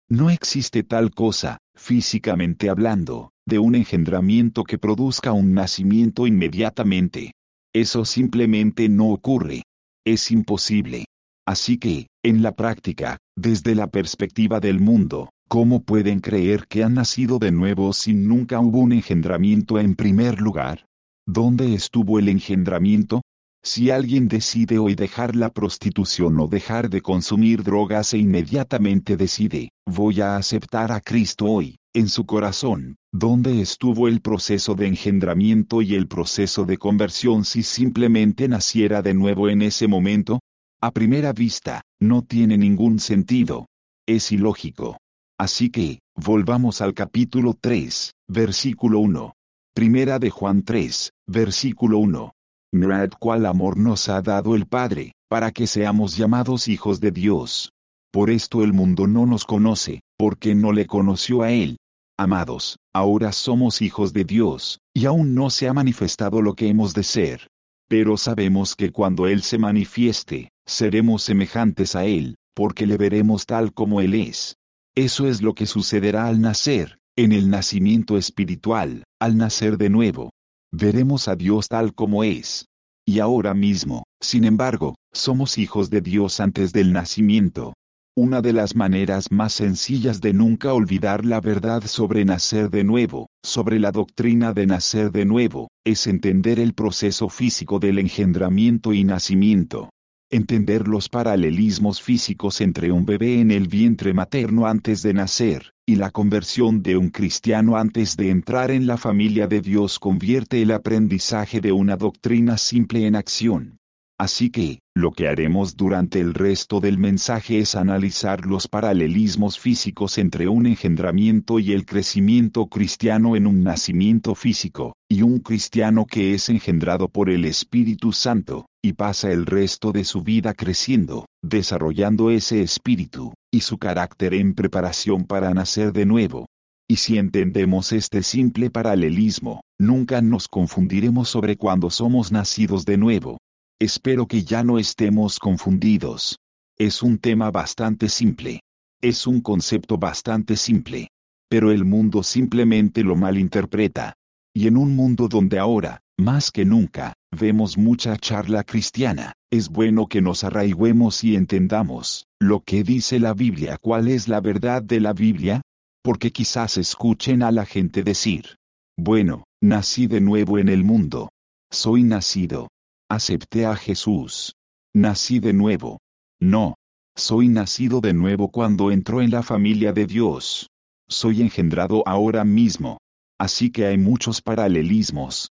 No existe tal cosa, físicamente hablando, de un engendramiento que produzca un nacimiento inmediatamente. Eso simplemente no ocurre. Es imposible. Así que, en la práctica, desde la perspectiva del mundo, ¿cómo pueden creer que han nacido de nuevo si nunca hubo un engendramiento en primer lugar? ¿Dónde estuvo el engendramiento? Si alguien decide hoy dejar la prostitución o dejar de consumir drogas e inmediatamente decide, voy a aceptar a Cristo hoy, en su corazón, ¿dónde estuvo el proceso de engendramiento y el proceso de conversión si simplemente naciera de nuevo en ese momento? A primera vista, no tiene ningún sentido. Es ilógico. Así que, volvamos al capítulo 3, versículo 1. Primera de Juan 3, versículo 1. Mirad cuál amor nos ha dado el Padre, para que seamos llamados hijos de Dios. Por esto el mundo no nos conoce, porque no le conoció a Él. Amados, ahora somos hijos de Dios, y aún no se ha manifestado lo que hemos de ser. Pero sabemos que cuando Él se manifieste, seremos semejantes a Él, porque le veremos tal como Él es. Eso es lo que sucederá al nacer, en el nacimiento espiritual, al nacer de nuevo. Veremos a Dios tal como es. Y ahora mismo, sin embargo, somos hijos de Dios antes del nacimiento. Una de las maneras más sencillas de nunca olvidar la verdad sobre nacer de nuevo, sobre la doctrina de nacer de nuevo, es entender el proceso físico del engendramiento y nacimiento. Entender los paralelismos físicos entre un bebé en el vientre materno antes de nacer, y la conversión de un cristiano antes de entrar en la familia de Dios convierte el aprendizaje de una doctrina simple en acción. Así que, lo que haremos durante el resto del mensaje es analizar los paralelismos físicos entre un engendramiento y el crecimiento cristiano en un nacimiento físico, y un cristiano que es engendrado por el Espíritu Santo, y pasa el resto de su vida creciendo, desarrollando ese espíritu, y su carácter en preparación para nacer de nuevo. Y si entendemos este simple paralelismo, nunca nos confundiremos sobre cuándo somos nacidos de nuevo. Espero que ya no estemos confundidos. Es un tema bastante simple. Es un concepto bastante simple. Pero el mundo simplemente lo malinterpreta. Y en un mundo donde ahora, más que nunca, vemos mucha charla cristiana, es bueno que nos arraiguemos y entendamos lo que dice la Biblia. ¿Cuál es la verdad de la Biblia? Porque quizás escuchen a la gente decir, bueno, nací de nuevo en el mundo. Soy nacido. Acepté a Jesús. Nací de nuevo. No. Soy nacido de nuevo cuando entró en la familia de Dios. Soy engendrado ahora mismo. Así que hay muchos paralelismos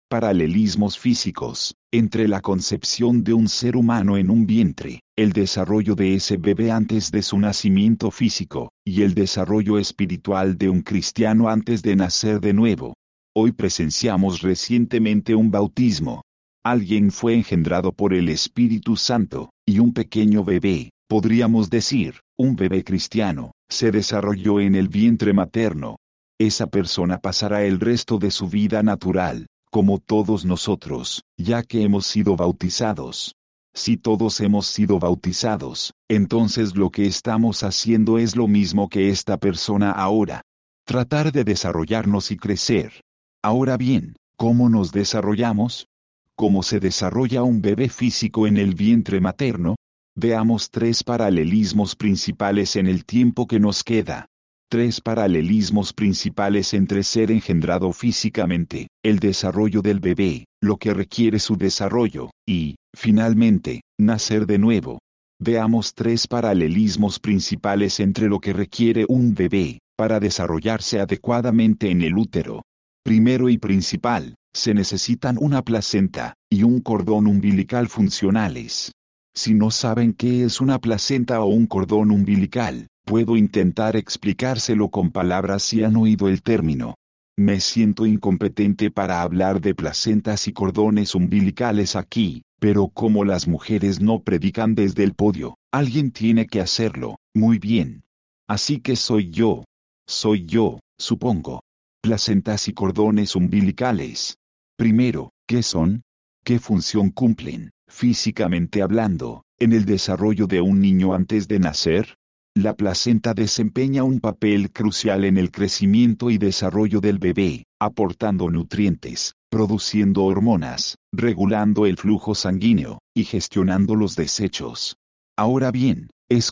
físicos, entre la concepción de un ser humano en un vientre, el desarrollo de ese bebé antes de su nacimiento físico, y el desarrollo espiritual de un cristiano antes de nacer de nuevo. Hoy presenciamos recientemente un bautismo. Alguien fue engendrado por el Espíritu Santo, y un pequeño bebé, podríamos decir, un bebé cristiano, se desarrolló en el vientre materno. Esa persona pasará el resto de su vida natural, como todos nosotros, ya que hemos sido bautizados. Si todos hemos sido bautizados, entonces lo que estamos haciendo es lo mismo que esta persona ahora. Tratar de desarrollarnos y crecer. Ahora bien, ¿cómo nos desarrollamos? ¿Cómo se desarrolla un bebé físico en el vientre materno? Veamos 3 paralelismos principales en el tiempo que nos queda. 3 paralelismos principales entre ser engendrado físicamente, el desarrollo del bebé, lo que requiere su desarrollo, y, finalmente, nacer de nuevo. Veamos 3 paralelismos principales entre lo que requiere un bebé, para desarrollarse adecuadamente en el útero. Primero y principal, se necesitan una placenta, y un cordón umbilical funcionales. Si no saben qué es una placenta o un cordón umbilical, puedo intentar explicárselo con palabras si han oído el término. Me siento incompetente para hablar de placentas y cordones umbilicales aquí, pero como las mujeres no predican desde el podio, alguien tiene que hacerlo, muy bien. Así que soy yo, supongo. Placentas y cordones umbilicales. Primero, ¿qué son? ¿Qué función cumplen, físicamente hablando, en el desarrollo de un niño antes de nacer? La placenta desempeña un papel crucial en el crecimiento y desarrollo del bebé, aportando nutrientes, produciendo hormonas, regulando el flujo sanguíneo, y gestionando los desechos. Ahora bien,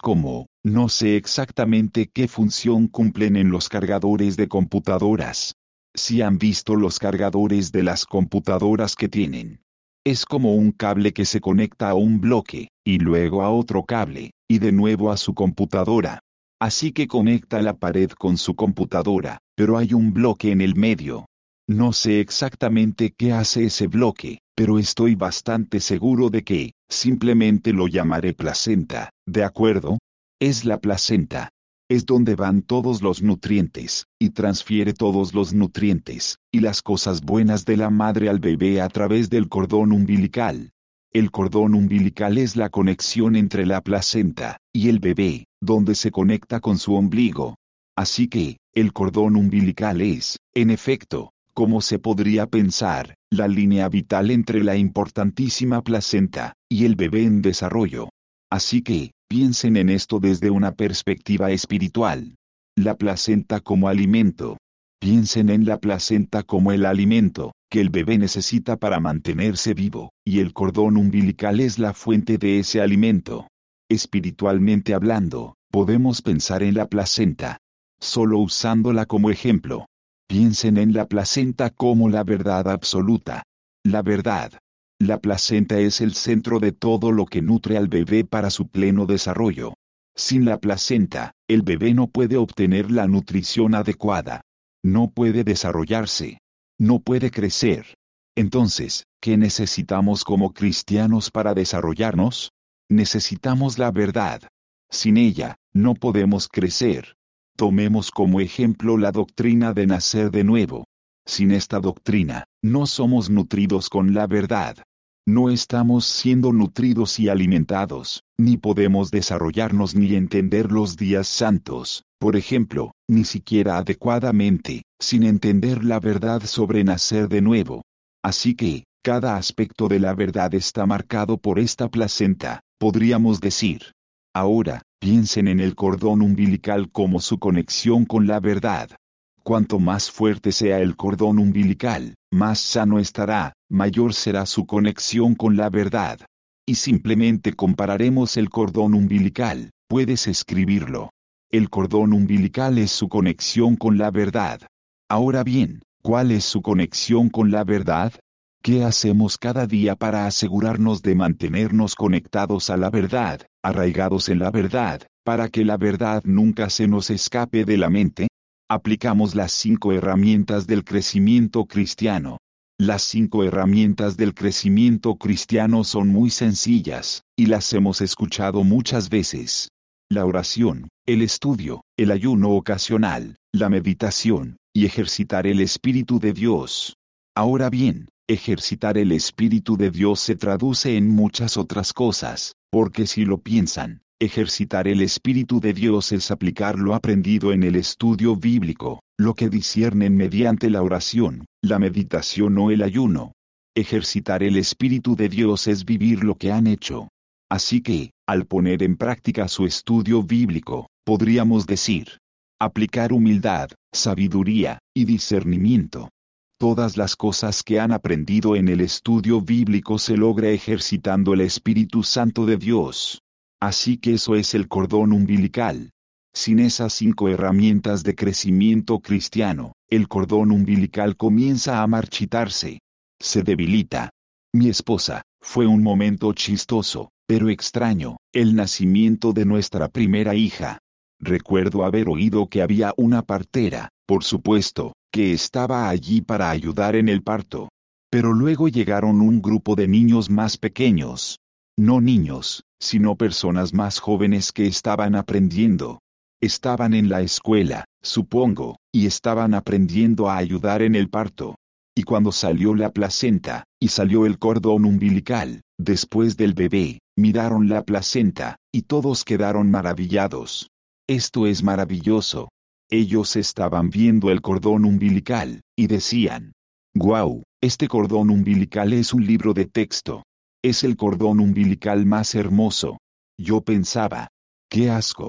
no sé exactamente qué función cumplen en los cargadores de computadoras. Si han visto los cargadores de las computadoras que tienen. Es como un cable que se conecta a un bloque, y luego a otro cable, y de nuevo a su computadora. Así que conecta la pared con su computadora, pero hay un bloque en el medio. No sé exactamente qué hace ese bloque, pero estoy bastante seguro de que, simplemente lo llamaré placenta, ¿de acuerdo? Es la placenta. Es donde van todos los nutrientes, y transfiere todos los nutrientes, y las cosas buenas de la madre al bebé a través del cordón umbilical. El cordón umbilical es la conexión entre la placenta y el bebé, donde se conecta con su ombligo. Así que, el cordón umbilical es, en efecto, como se podría pensar, la línea vital entre la importantísima placenta y el bebé en desarrollo. Así que, piensen en esto desde una perspectiva espiritual. La placenta como alimento. Piensen en la placenta como el alimento que el bebé necesita para mantenerse vivo, y el cordón umbilical es la fuente de ese alimento. Espiritualmente hablando, podemos pensar en la placenta, solo usándola como ejemplo. Piensen en la placenta como la verdad absoluta. La verdad. La placenta es el centro de todo lo que nutre al bebé para su pleno desarrollo. Sin la placenta, el bebé no puede obtener la nutrición adecuada. No puede desarrollarse. No puede crecer. Entonces, ¿qué necesitamos como cristianos para desarrollarnos? Necesitamos la verdad. Sin ella, no podemos crecer. Tomemos como ejemplo la doctrina de nacer de nuevo. Sin esta doctrina, no somos nutridos con la verdad. No estamos siendo nutridos y alimentados, ni podemos desarrollarnos ni entender los días santos, por ejemplo, ni siquiera adecuadamente, sin entender la verdad sobre nacer de nuevo. Así que, cada aspecto de la verdad está marcado por esta placenta, podríamos decir. Ahora, piensen en el cordón umbilical como su conexión con la verdad. Cuanto más fuerte sea el cordón umbilical, más sano estará, mayor será su conexión con la verdad. Y simplemente compararemos el cordón umbilical, puedes escribirlo. El cordón umbilical es su conexión con la verdad. Ahora bien, ¿cuál es su conexión con la verdad? ¿Qué hacemos cada día para asegurarnos de mantenernos conectados a la verdad, arraigados en la verdad, para que la verdad nunca se nos escape de la mente? Aplicamos las 5 herramientas del crecimiento cristiano. Las 5 herramientas del crecimiento cristiano son muy sencillas, y las hemos escuchado muchas veces. La oración, el estudio, el ayuno ocasional, la meditación, y ejercitar el Espíritu de Dios. Ahora bien, ejercitar el Espíritu de Dios se traduce en muchas otras cosas, porque si lo piensan, ejercitar el Espíritu de Dios es aplicar lo aprendido en el estudio bíblico, lo que disciernen mediante la oración, la meditación o el ayuno. Ejercitar el Espíritu de Dios es vivir lo que han hecho. Así que, al poner en práctica su estudio bíblico, podríamos decir, aplicar humildad, sabiduría, y discernimiento. Todas las cosas que han aprendido en el estudio bíblico se logra ejercitando el Espíritu Santo de Dios. Así que eso es el cordón umbilical. Sin esas 5 herramientas de crecimiento cristiano, el cordón umbilical comienza a marchitarse. Se debilita. Mi esposa, fue un momento chistoso, pero extraño, el nacimiento de nuestra primera hija. Recuerdo haber oído que había una partera, por supuesto, que estaba allí para ayudar en el parto. Pero luego llegaron un grupo de niños más pequeños. No niños, sino personas más jóvenes que estaban aprendiendo. Estaban en la escuela, supongo, y estaban aprendiendo a ayudar en el parto. Y cuando salió la placenta, y salió el cordón umbilical, después del bebé, miraron la placenta, y todos quedaron maravillados. Esto es maravilloso. Ellos estaban viendo el cordón umbilical, y decían, «Guau, este cordón umbilical es un libro de texto. Es el cordón umbilical más hermoso». Yo pensaba, «¡Qué asco!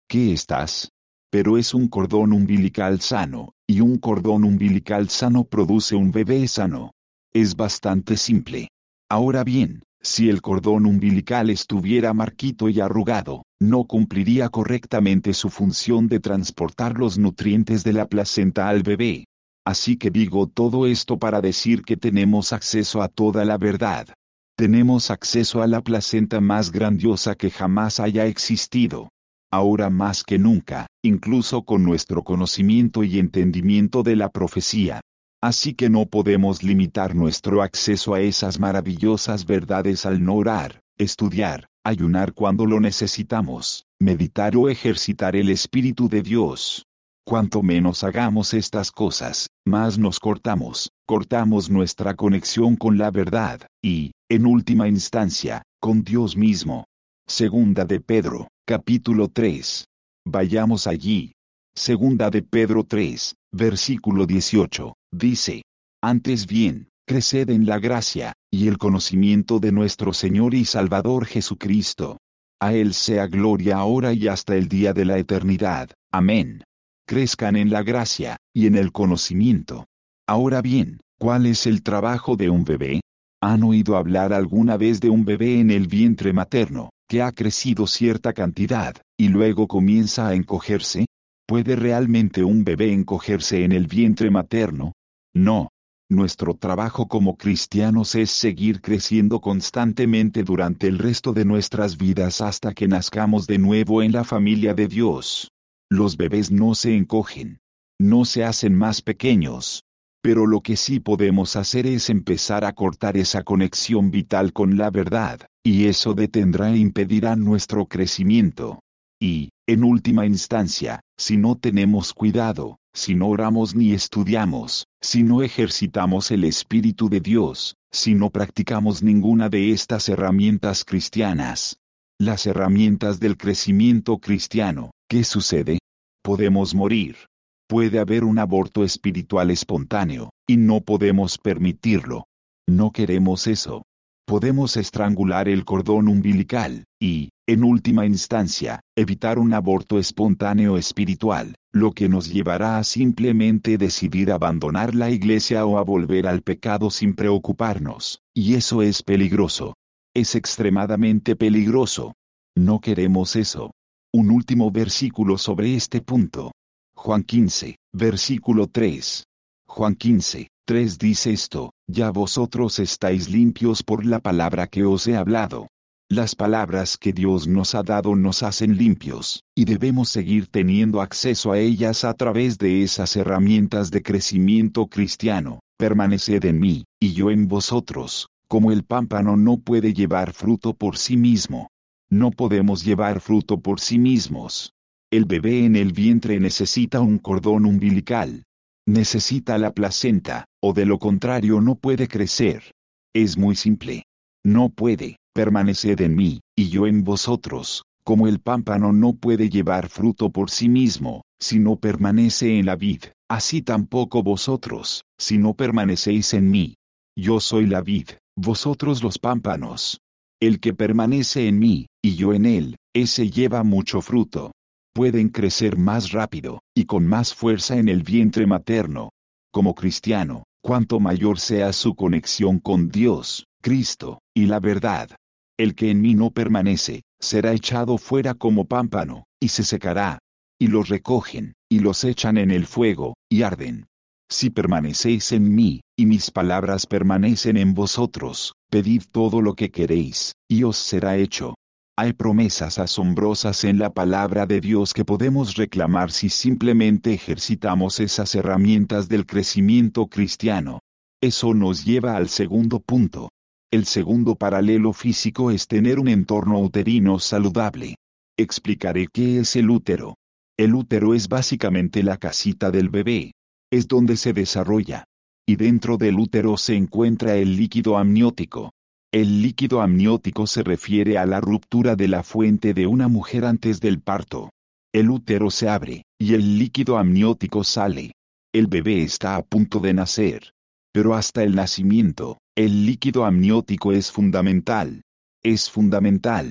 ¿Qué estás? Pero es un cordón umbilical sano, y un cordón umbilical sano produce un bebé sano. Es bastante simple. Ahora bien, si el cordón umbilical estuviera marquito y arrugado, no cumpliría correctamente su función de transportar los nutrientes de la placenta al bebé. Así que digo todo esto para decir que tenemos acceso a toda la verdad. Tenemos acceso a la placenta más grandiosa que jamás haya existido. Ahora más que nunca, incluso con nuestro conocimiento y entendimiento de la profecía. Así que no podemos limitar nuestro acceso a esas maravillosas verdades al no orar, estudiar, ayunar cuando lo necesitamos, meditar o ejercitar el Espíritu de Dios. Cuanto menos hagamos estas cosas, más nos cortamos nuestra conexión con la verdad, y, en última instancia, con Dios mismo. Segunda de Pedro, capítulo 3. Vayamos allí. Segunda de Pedro 3, versículo 18, dice: Antes bien, creced en la gracia, y el conocimiento de nuestro Señor y Salvador Jesucristo. A Él sea gloria ahora y hasta el día de la eternidad. Amén. Crezcan en la gracia, y en el conocimiento. Ahora bien, ¿cuál es el trabajo de un bebé? ¿Han oído hablar alguna vez de un bebé en el vientre materno, que ha crecido cierta cantidad, y luego comienza a encogerse? ¿Puede realmente un bebé encogerse en el vientre materno? No. Nuestro trabajo como cristianos es seguir creciendo constantemente durante el resto de nuestras vidas hasta que nazcamos de nuevo en la familia de Dios. Los bebés no se encogen. No se hacen más pequeños. Pero lo que sí podemos hacer es empezar a cortar esa conexión vital con la verdad, y eso detendrá e impedirá nuestro crecimiento. Y, en última instancia, si no tenemos cuidado, si no oramos ni estudiamos, si no ejercitamos el Espíritu de Dios, si no practicamos ninguna de estas herramientas cristianas, las herramientas del crecimiento cristiano, ¿qué sucede? Podemos morir. Puede haber un aborto espiritual espontáneo, y no podemos permitirlo. No queremos eso. Podemos estrangular el cordón umbilical, y, en última instancia, evitar un aborto espontáneo espiritual, lo que nos llevará a simplemente decidir abandonar la iglesia o a volver al pecado sin preocuparnos, y eso es peligroso. Es extremadamente peligroso. No queremos eso. Un último versículo sobre este punto. Juan 15, versículo 3. Juan 15, 3 dice esto: ya vosotros estáis limpios por la palabra que os he hablado. Las palabras que Dios nos ha dado nos hacen limpios, y debemos seguir teniendo acceso a ellas a través de esas herramientas de crecimiento cristiano. Permaneced en mí, y yo en vosotros, como el pámpano no puede llevar fruto por sí mismo. No podemos llevar fruto por sí mismos. El bebé en el vientre necesita un cordón umbilical. Necesita la placenta, o de lo contrario no puede crecer. Es muy simple. No puede. Permaneced en mí, y yo en vosotros, como el pámpano no puede llevar fruto por sí mismo, si no permanece en la vid, así tampoco vosotros, si no permanecéis en mí. Yo soy la vid, vosotros los pámpanos. El que permanece en mí, y yo en él, ese lleva mucho fruto. Pueden crecer más rápido, y con más fuerza en el vientre materno. Como cristiano, cuanto mayor sea su conexión con Dios, Cristo, y la verdad. El que en mí no permanece, será echado fuera como pámpano, y se secará. Y los recogen, y los echan en el fuego, y arden. Si permanecéis en mí, y mis palabras permanecen en vosotros, pedid todo lo que queréis, y os será hecho. Hay promesas asombrosas en la palabra de Dios que podemos reclamar si simplemente ejercitamos esas herramientas del crecimiento cristiano. Eso nos lleva al segundo punto. El segundo paralelo físico es tener un entorno uterino saludable. Explicaré qué es el útero. El útero es básicamente la casita del bebé. Es donde se desarrolla. Y dentro del útero se encuentra el líquido amniótico. El líquido amniótico se refiere a la ruptura de la fuente de una mujer antes del parto. El útero se abre, y el líquido amniótico sale. El bebé está a punto de nacer. Pero hasta el nacimiento, el líquido amniótico es fundamental. Es fundamental.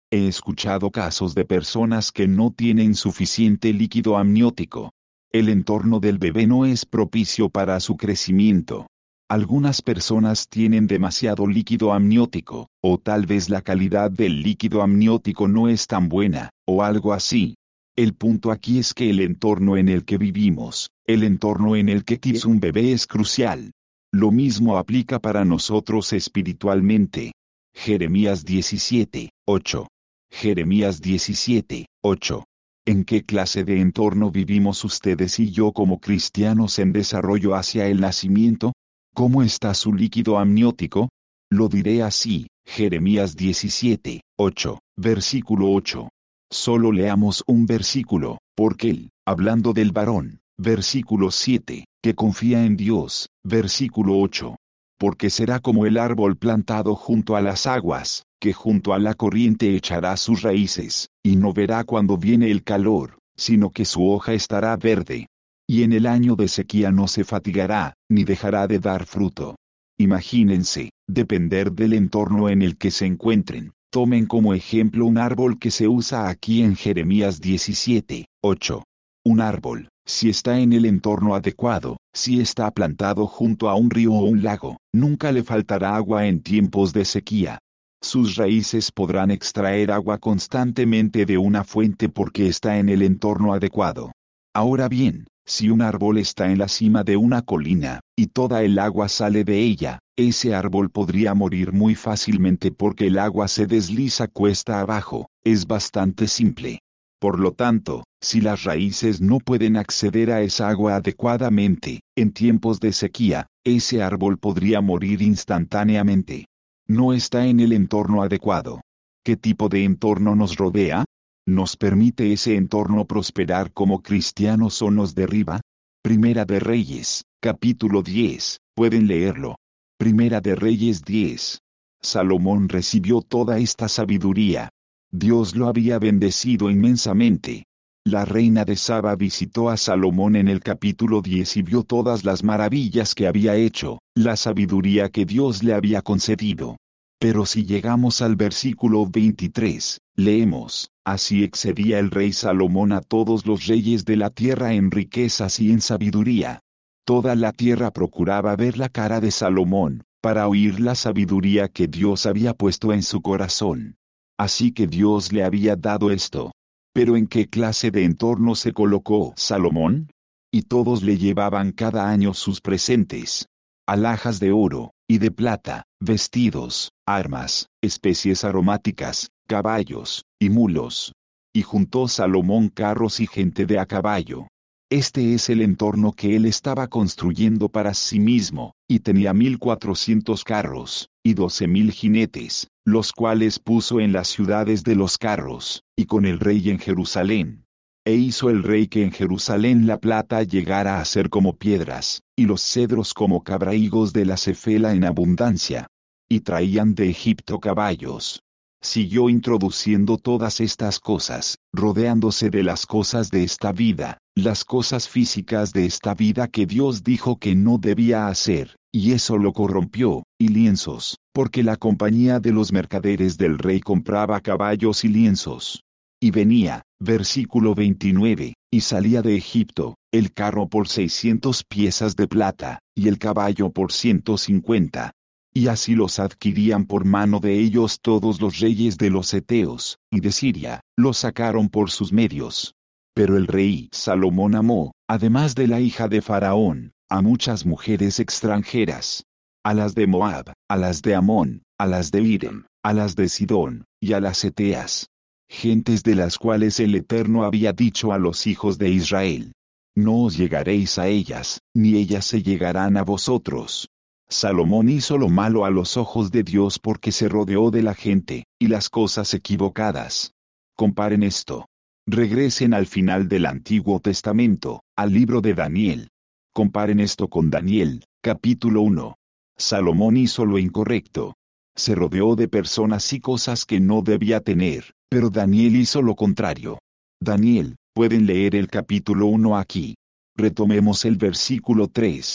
He escuchado casos de personas que no tienen suficiente líquido amniótico. El entorno del bebé no es propicio para su crecimiento. Algunas personas tienen demasiado líquido amniótico, o tal vez la calidad del líquido amniótico no es tan buena, o algo así. El punto aquí es que el entorno en el que vivimos, el entorno en el que tienes un bebé es crucial. Lo mismo aplica para nosotros espiritualmente. Jeremías 17:8. Jeremías 17:8. ¿En qué clase de entorno vivimos ustedes y yo como cristianos en desarrollo hacia el nacimiento? ¿Cómo está su líquido amniótico? Lo diré así, Jeremías 17:8, versículo 8. Solo leamos un versículo, porque él, hablando del varón, versículo 7, que confía en Dios, versículo 8. Porque será como el árbol plantado junto a las aguas, que junto a la corriente echará sus raíces, y no verá cuando viene el calor, sino que su hoja estará verde. Y en el año de sequía no se fatigará, ni dejará de dar fruto. Imagínense, depender del entorno en el que se encuentren. Tomen como ejemplo un árbol que se usa aquí en Jeremías 17:8. Un árbol, si está en el entorno adecuado, si está plantado junto a un río o un lago, nunca le faltará agua en tiempos de sequía. Sus raíces podrán extraer agua constantemente de una fuente porque está en el entorno adecuado. Ahora bien, si un árbol está en la cima de una colina, y toda el agua sale de ella, ese árbol podría morir muy fácilmente porque el agua se desliza cuesta abajo. Es bastante simple. Por lo tanto, si las raíces no pueden acceder a esa agua adecuadamente, en tiempos de sequía, ese árbol podría morir instantáneamente. No está en el entorno adecuado. ¿Qué tipo de entorno nos rodea? ¿Nos permite ese entorno prosperar como cristianos o nos derriba? Primera de Reyes, capítulo 10, pueden leerlo. Primera de Reyes 10. Salomón recibió toda esta sabiduría. Dios lo había bendecido inmensamente. La reina de Saba visitó a Salomón en el capítulo 10 y vio todas las maravillas que había hecho, la sabiduría que Dios le había concedido. Pero si llegamos al versículo 23, leemos, así excedía el rey Salomón a todos los reyes de la tierra en riquezas y en sabiduría. Toda la tierra procuraba ver la cara de Salomón, para oír la sabiduría que Dios había puesto en su corazón. Así que Dios le había dado esto. Pero ¿en qué clase de entorno se colocó Salomón? Y todos le llevaban cada año sus presentes. Alhajas de oro, y de plata, vestidos, armas, especies aromáticas, caballos, y mulos. Y juntó Salomón carros y gente de a caballo. Este es el entorno que él estaba construyendo para sí mismo, y tenía 1,400 carros, y 12,000 jinetes, los cuales puso en las ciudades de los carros, y con el rey en Jerusalén. E hizo el rey que en Jerusalén la plata llegara a ser como piedras, y los cedros como cabrahigos de la cefela en abundancia. Y traían de Egipto caballos. Siguió introduciendo todas estas cosas, rodeándose de las cosas de esta vida, las cosas físicas de esta vida que Dios dijo que no debía hacer, y eso lo corrompió, y lienzos, porque la compañía de los mercaderes del rey compraba caballos y lienzos. Y venía, versículo 29, y salía de Egipto, el carro por 600 piezas de plata, y el caballo por 150. Y así los adquirían por mano de ellos todos los reyes de los heteos, y de Siria, los sacaron por sus medios. Pero el rey Salomón amó, además de la hija de Faraón, a muchas mujeres extranjeras. A las de Moab, a las de Amón, a las de Irem, a las de Sidón, y a las heteas. Gentes de las cuales el Eterno había dicho a los hijos de Israel: no os llegaréis a ellas, ni ellas se llegarán a vosotros. Salomón hizo lo malo a los ojos de Dios porque se rodeó de la gente, y las cosas equivocadas. Comparen esto. Regresen al final del Antiguo Testamento, al libro de Daniel. Comparen esto con Daniel, capítulo 1. Salomón hizo lo incorrecto. Se rodeó de personas y cosas que no debía tener, pero Daniel hizo lo contrario. Daniel, pueden leer el capítulo 1 aquí. Retomemos el versículo 3.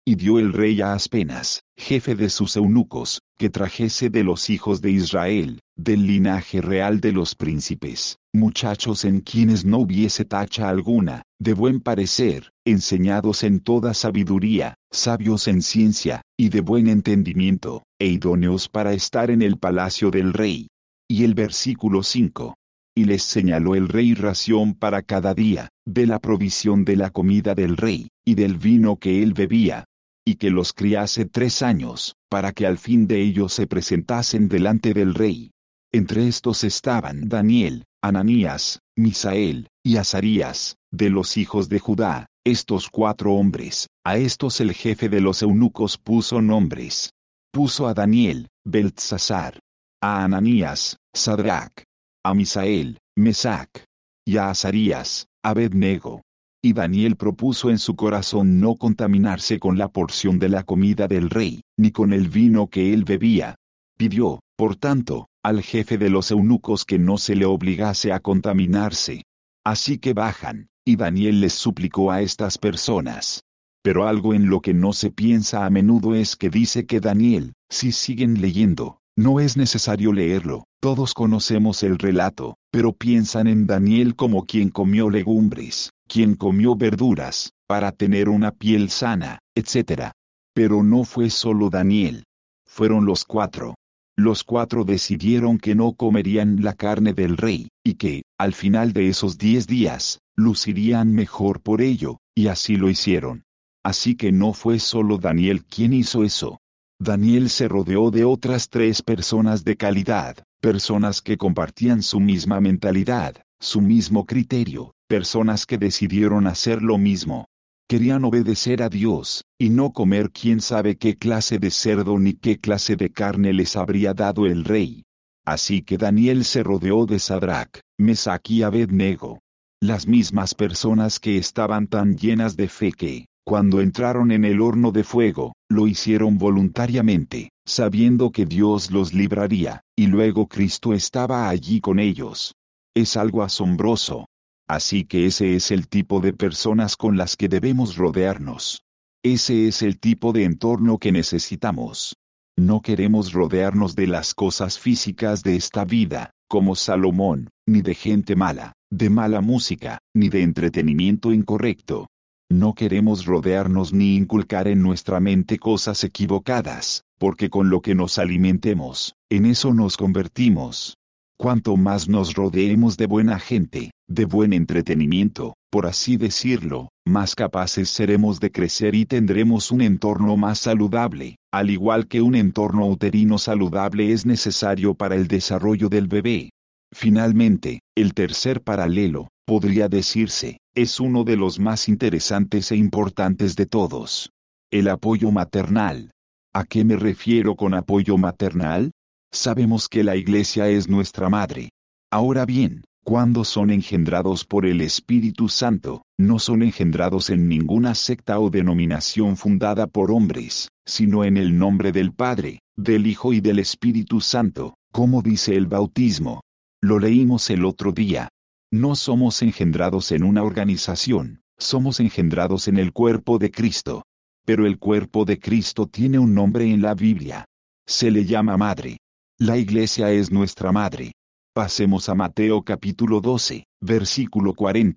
Y dio el rey a Aspenas, jefe de sus eunucos, que trajese de los hijos de Israel, del linaje real de los príncipes, muchachos en quienes no hubiese tacha alguna, de buen parecer, enseñados en toda sabiduría, sabios en ciencia, y de buen entendimiento, e idóneos para estar en el palacio del rey. Y el versículo 5. Y les señaló el rey ración para cada día, de la provisión de la comida del rey, y del vino que él bebía, y que los criase 3 años, para que al fin de ellos se presentasen delante del rey. Entre estos estaban Daniel, Ananías, Misael, y Azarías, de los hijos de Judá, estos 4 hombres. A estos el jefe de los eunucos puso nombres. Puso a Daniel, Beltsasar; a Ananías, Sadrac; a Misael, Mesac; y a Azarías, Abed-nego. Y Daniel propuso en su corazón no contaminarse con la porción de la comida del rey, ni con el vino que él bebía. Pidió, por tanto, al jefe de los eunucos que no se le obligase a contaminarse. Así que bajan, y Daniel les suplicó a estas personas. Pero algo en lo que no se piensa a menudo es que dice que Daniel, si siguen leyendo, no es necesario leerlo, todos conocemos el relato, pero piensan en Daniel como quien comió legumbres, quien comió verduras, para tener una piel sana, etc. Pero no fue solo Daniel. Fueron los 4. Los 4 decidieron que no comerían la carne del rey, y que, al final de esos 10 días, lucirían mejor por ello, y así lo hicieron. Así que no fue solo Daniel quien hizo eso. Daniel se rodeó de otras 3 personas de calidad, personas que compartían su misma mentalidad, su mismo criterio, personas que decidieron hacer lo mismo. Querían obedecer a Dios, y no comer quién sabe qué clase de cerdo ni qué clase de carne les habría dado el rey. Así que Daniel se rodeó de Sadrac, Mesac y Abed-nego. Las mismas personas que estaban tan llenas de fe que, cuando entraron en el horno de fuego, lo hicieron voluntariamente, sabiendo que Dios los libraría, y luego Cristo estaba allí con ellos. Es algo asombroso. Así que ese es el tipo de personas con las que debemos rodearnos. Ese es el tipo de entorno que necesitamos. No queremos rodearnos de las cosas físicas de esta vida, como Salomón, ni de gente mala, de mala música, ni de entretenimiento incorrecto. No queremos rodearnos ni inculcar en nuestra mente cosas equivocadas, porque con lo que nos alimentemos, en eso nos convertimos. Cuanto más nos rodeemos de buena gente, de buen entretenimiento, por así decirlo, más capaces seremos de crecer y tendremos un entorno más saludable, al igual que un entorno uterino saludable es necesario para el desarrollo del bebé. Finalmente, el tercer paralelo, podría decirse, es uno de los más interesantes e importantes de todos. El apoyo maternal. ¿A qué me refiero con apoyo maternal? Sabemos que la Iglesia es nuestra madre. Ahora bien, cuando son engendrados por el Espíritu Santo, no son engendrados en ninguna secta o denominación fundada por hombres, sino en el nombre del Padre, del Hijo y del Espíritu Santo, como dice el bautismo. Lo leímos el otro día. No somos engendrados en una organización, somos engendrados en el cuerpo de Cristo. Pero el cuerpo de Cristo tiene un nombre en la Biblia. Se le llama madre. La Iglesia es nuestra madre. Pasemos a Mateo capítulo 12, versículo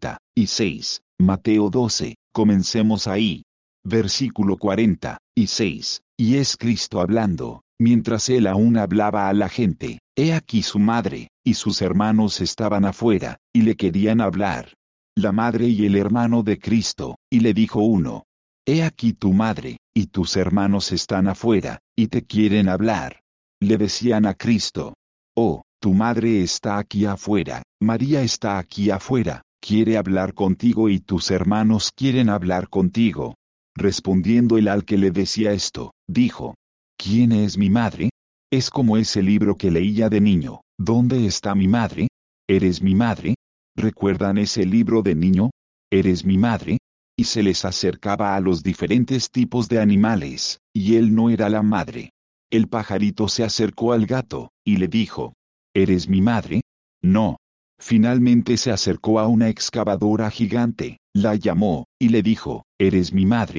46. Mateo 12, comencemos ahí. Versículo 46. Y es Cristo hablando, mientras él aún hablaba a la gente. He aquí su madre, y sus hermanos estaban afuera, y le querían hablar. La madre y el hermano de Cristo, y le dijo uno: He aquí tu madre, y tus hermanos están afuera, y te quieren hablar. Le decían a Cristo: Oh, tu madre está aquí afuera, María está aquí afuera, quiere hablar contigo y tus hermanos quieren hablar contigo. Respondiendo él al que le decía esto, dijo: ¿Quién es mi madre? Es como ese libro que leía de niño: ¿Dónde está mi madre? ¿Eres mi madre? ¿Recuerdan ese libro de niño? ¿Eres mi madre? Y se les acercaba a los diferentes tipos de animales, y él no era la madre. El pajarito se acercó al gato, y le dijo: ¿Eres mi madre? No. Finalmente se acercó a una excavadora gigante, la llamó, y le dijo: ¿Eres mi madre?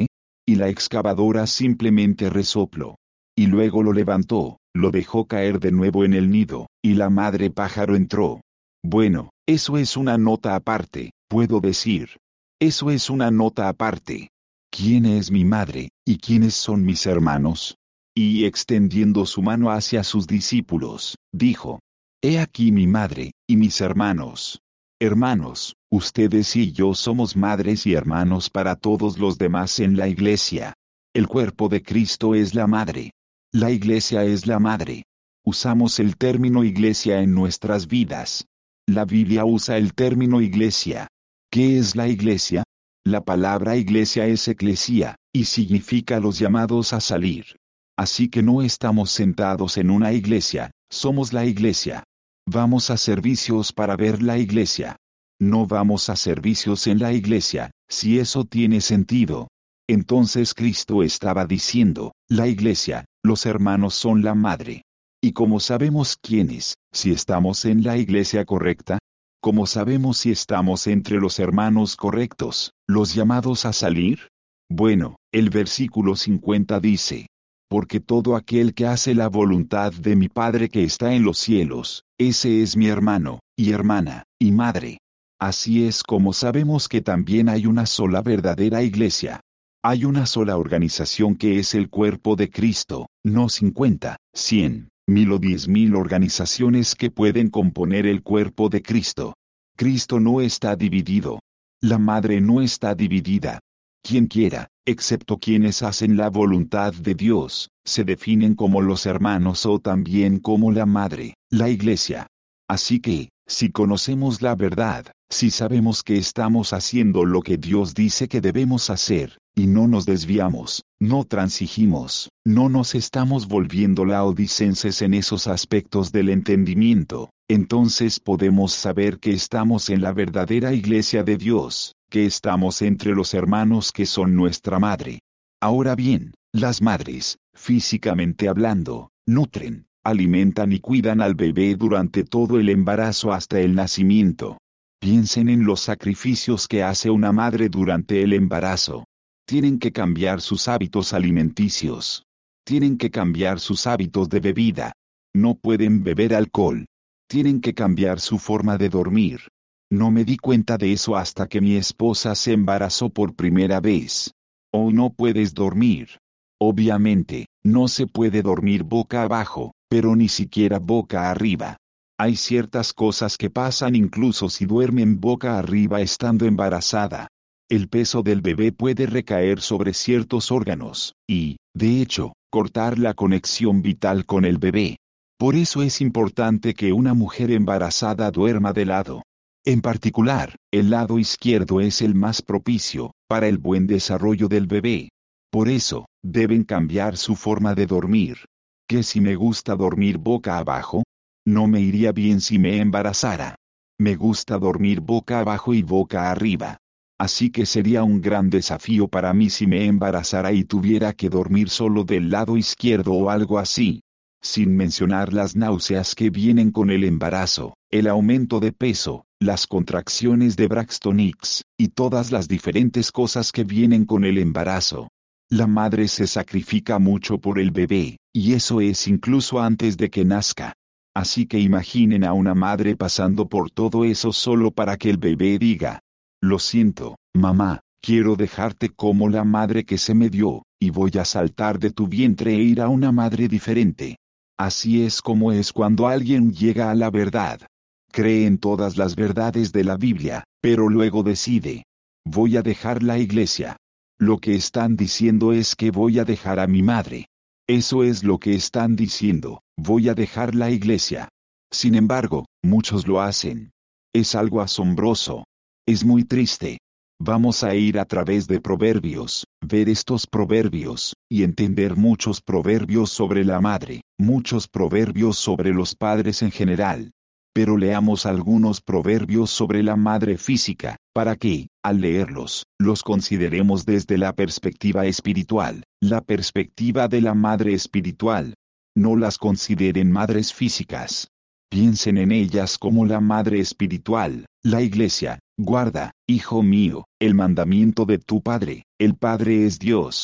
y la excavadora simplemente resopló. Y luego lo levantó, lo dejó caer de nuevo en el nido, y la madre pájaro entró. Bueno, eso es una nota aparte, puedo decir. Eso es una nota aparte. ¿Quién es mi madre, y quiénes son mis hermanos? Y extendiendo su mano hacia sus discípulos, dijo: He aquí mi madre, y mis hermanos. Hermanos, ustedes y yo somos madres y hermanos para todos los demás en la iglesia. El cuerpo de Cristo es la madre. La iglesia es la madre. Usamos el término iglesia en nuestras vidas. La Biblia usa el término iglesia. ¿Qué es la iglesia? La palabra iglesia es eclesia, y significa los llamados a salir. Así que no estamos sentados en una iglesia, somos la iglesia. Vamos a servicios para ver la iglesia. No vamos a servicios en la iglesia, si eso tiene sentido. Entonces Cristo estaba diciendo, la iglesia, los hermanos son la madre. ¿Y cómo sabemos quiénes, si estamos en la iglesia correcta? ¿Cómo sabemos si estamos entre los hermanos correctos, los llamados a salir? Bueno, el versículo 50 dice: Porque todo aquel que hace la voluntad de mi Padre que está en los cielos, ese es mi hermano, y hermana, y madre. Así es como sabemos que también hay una sola verdadera iglesia. Hay una sola organización que es el cuerpo de Cristo, no 50, 100, 1000 o 10.000 organizaciones que pueden componer el cuerpo de Cristo. Cristo no está dividido. La madre no está dividida. Quien quiera, excepto quienes hacen la voluntad de Dios, se definen como los hermanos o también como la madre, la iglesia. Así que, si conocemos la verdad, si sabemos que estamos haciendo lo que Dios dice que debemos hacer, y no nos desviamos, no transigimos, no nos estamos volviendo laodicenses en esos aspectos del entendimiento, entonces podemos saber que estamos en la verdadera iglesia de Dios, que estamos entre los hermanos que son nuestra madre. Ahora bien, las madres, físicamente hablando, nutren, alimentan y cuidan al bebé durante todo el embarazo hasta el nacimiento. Piensen en los sacrificios que hace una madre durante el embarazo. Tienen que cambiar sus hábitos alimenticios. Tienen que cambiar sus hábitos de bebida. No pueden beber alcohol. Tienen que cambiar su forma de dormir. No me di cuenta de eso hasta que mi esposa se embarazó por primera vez. Oh, no puedes dormir. Obviamente, no se puede dormir boca abajo, pero ni siquiera boca arriba. Hay ciertas cosas que pasan incluso si duermen boca arriba estando embarazada. El peso del bebé puede recaer sobre ciertos órganos, y, de hecho, cortar la conexión vital con el bebé. Por eso es importante que una mujer embarazada duerma de lado. En particular, el lado izquierdo es el más propicio, para el buen desarrollo del bebé. Por eso, deben cambiar su forma de dormir. ¿Qué si me gusta dormir boca abajo? No me iría bien si me embarazara. Me gusta dormir boca abajo y boca arriba. Así que sería un gran desafío para mí si me embarazara y tuviera que dormir solo del lado izquierdo o algo así. Sin mencionar las náuseas que vienen con el embarazo, el aumento de peso, las contracciones de Braxton Hicks, y todas las diferentes cosas que vienen con el embarazo. La madre se sacrifica mucho por el bebé, y eso es incluso antes de que nazca. Así que imaginen a una madre pasando por todo eso solo para que el bebé diga: lo siento, mamá, quiero dejarte como la madre que se me dio, y voy a saltar de tu vientre e ir a una madre diferente. Así es como es cuando alguien llega a la verdad. Cree en todas las verdades de la Biblia, pero luego decide: voy a dejar la iglesia. Lo que están diciendo es que voy a dejar a mi madre. Eso es lo que están diciendo, voy a dejar la iglesia. Sin embargo, muchos lo hacen. Es algo asombroso. Es muy triste. Vamos a ir a través de Proverbios, ver estos proverbios, y entender muchos proverbios sobre la madre, muchos proverbios sobre los padres en general. Pero leamos algunos proverbios sobre la madre física, para que, al leerlos, los consideremos desde la perspectiva espiritual, la perspectiva de la madre espiritual. No las consideren madres físicas. Piensen en ellas como la madre espiritual, la iglesia. Guarda, hijo mío, el mandamiento de tu Padre. El Padre es Dios.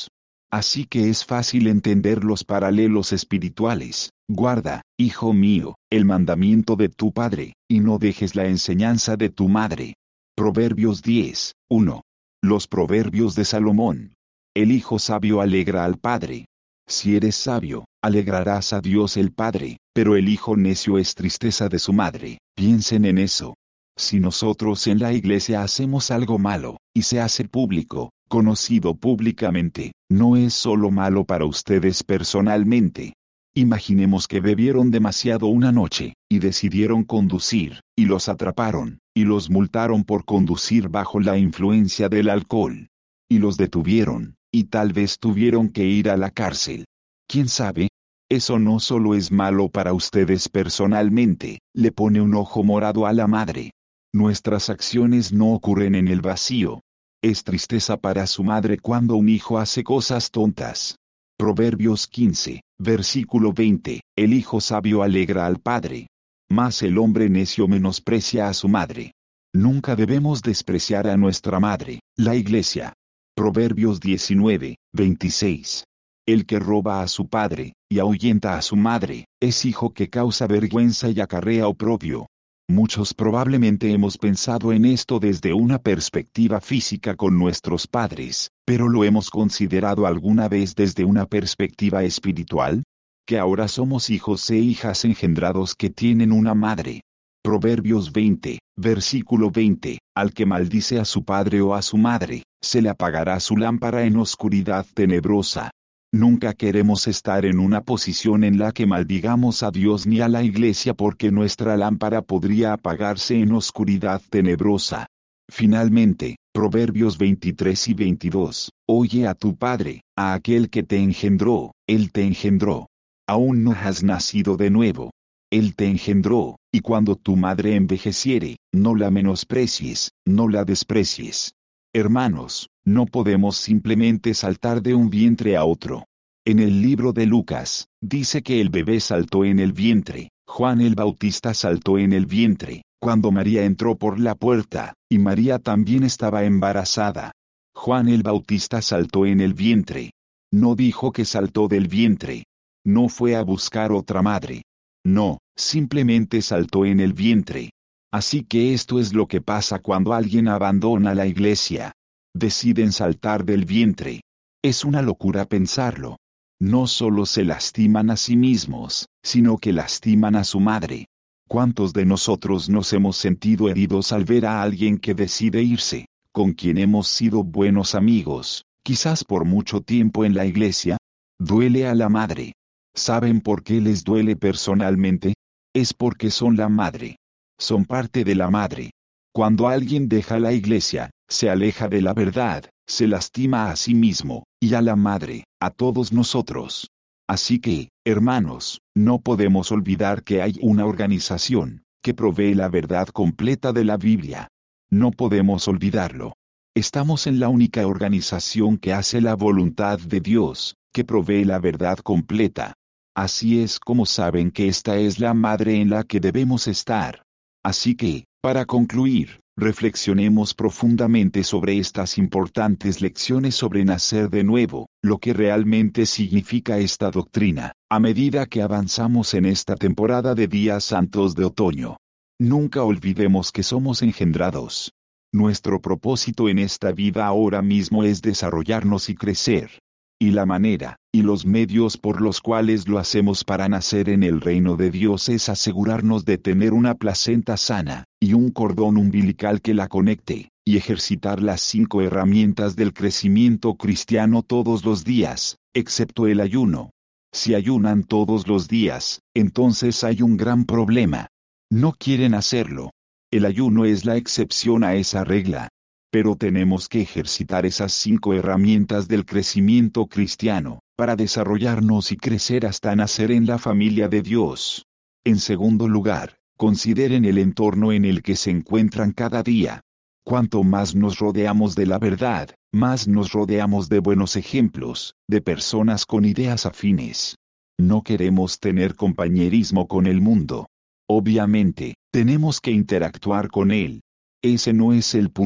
Así que es fácil entender los paralelos espirituales. Guarda, hijo mío, el mandamiento de tu padre, y no dejes la enseñanza de tu madre. Proverbios 10, 1. Los proverbios de Salomón. El hijo sabio alegra al padre. Si eres sabio, alegrarás a Dios el Padre, pero el hijo necio es tristeza de su madre. Piensen en eso. Si nosotros en la iglesia hacemos algo malo, y se hace público, conocido públicamente, no es solo malo para ustedes personalmente. Imaginemos que bebieron demasiado una noche, y decidieron conducir, y los atraparon, y los multaron por conducir bajo la influencia del alcohol. Y los detuvieron, y tal vez tuvieron que ir a la cárcel. ¿Quién sabe? Eso no solo es malo para ustedes personalmente, le pone un ojo morado a la madre. Nuestras acciones no ocurren en el vacío. Es tristeza para su madre cuando un hijo hace cosas tontas. Proverbios 15, versículo 20, el hijo sabio alegra al padre, mas el hombre necio menosprecia a su madre. Nunca debemos despreciar a nuestra madre, la iglesia. Proverbios 19, 26. El que roba a su padre, y ahuyenta a su madre, es hijo que causa vergüenza y acarrea oprobio. Muchos probablemente hemos pensado en esto desde una perspectiva física con nuestros padres, pero ¿lo hemos considerado alguna vez desde una perspectiva espiritual? Que ahora somos hijos e hijas engendrados que tienen una madre. Proverbios 20, versículo 20, al que maldice a su padre o a su madre, se le apagará su lámpara en oscuridad tenebrosa. Nunca queremos estar en una posición en la que maldigamos a Dios ni a la iglesia porque nuestra lámpara podría apagarse en oscuridad tenebrosa. Finalmente, Proverbios 23 y 22, oye a tu padre, a aquel que te engendró, él te engendró. Aún no has nacido de nuevo. Él te engendró, y cuando tu madre envejeciere, no la menosprecies, no la desprecies. Hermanos, no podemos simplemente saltar de un vientre a otro. En el libro de Lucas, dice que el bebé saltó en el vientre, Juan el Bautista saltó en el vientre, cuando María entró por la puerta, y María también estaba embarazada. Juan el Bautista saltó en el vientre. No dijo que saltó del vientre. No fue a buscar otra madre. No, simplemente saltó en el vientre. Así que esto es lo que pasa cuando alguien abandona la iglesia. Deciden saltar del vientre. Es una locura pensarlo. No solo se lastiman a sí mismos, sino que lastiman a su madre. ¿Cuántos de nosotros nos hemos sentido heridos al ver a alguien que decide irse, con quien hemos sido buenos amigos, quizás por mucho tiempo en la iglesia? Duele a la madre. ¿Saben por qué les duele personalmente? Es porque son la madre. Son parte de la madre. Cuando alguien deja la iglesia, se aleja de la verdad, se lastima a sí mismo, y a la madre, a todos nosotros. Así que, hermanos, no podemos olvidar que hay una organización, que provee la verdad completa de la Biblia. No podemos olvidarlo. Estamos en la única organización que hace la voluntad de Dios, que provee la verdad completa. Así es como saben que esta es la madre en la que debemos estar. Así que, para concluir, reflexionemos profundamente sobre estas importantes lecciones sobre nacer de nuevo, lo que realmente significa esta doctrina, a medida que avanzamos en esta temporada de días santos de otoño. Nunca olvidemos que somos engendrados. Nuestro propósito en esta vida ahora mismo es desarrollarnos y crecer. Y la manera, y los medios por los cuales lo hacemos para nacer en el reino de Dios es asegurarnos de tener una placenta sana, y un cordón umbilical que la conecte, y ejercitar las 5 herramientas del crecimiento cristiano todos los días, excepto el ayuno. Si ayunan todos los días, entonces hay un gran problema. No quieren hacerlo. El ayuno es la excepción a esa regla. Pero tenemos que ejercitar esas 5 herramientas del crecimiento cristiano, para desarrollarnos y crecer hasta nacer en la familia de Dios. En segundo lugar, consideren el entorno en el que se encuentran cada día. Cuanto más nos rodeamos de la verdad, más nos rodeamos de buenos ejemplos, de personas con ideas afines. No queremos tener compañerismo con el mundo. Obviamente, tenemos que interactuar con él. Ese no es el punto,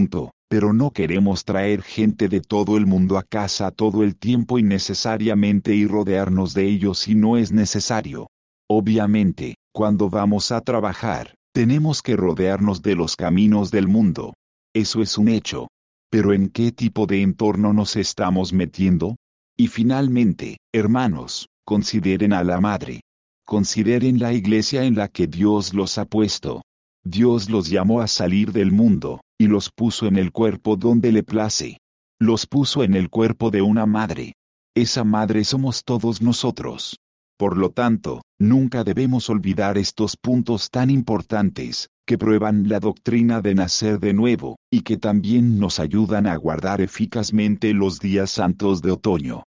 Pero no queremos traer gente de todo el mundo a casa todo el tiempo innecesariamente y rodearnos de ellos si no es necesario. Obviamente, cuando vamos a trabajar, tenemos que rodearnos de los caminos del mundo. Eso es un hecho. Pero ¿en qué tipo de entorno nos estamos metiendo? Y finalmente, hermanos, consideren a la madre. Consideren la iglesia en la que Dios los ha puesto. Dios los llamó a salir del mundo, y los puso en el cuerpo donde le place. Los puso en el cuerpo de una madre. Esa madre somos todos nosotros. Por lo tanto, nunca debemos olvidar estos puntos tan importantes, que prueban la doctrina de nacer de nuevo, y que también nos ayudan a guardar eficazmente los días santos de otoño.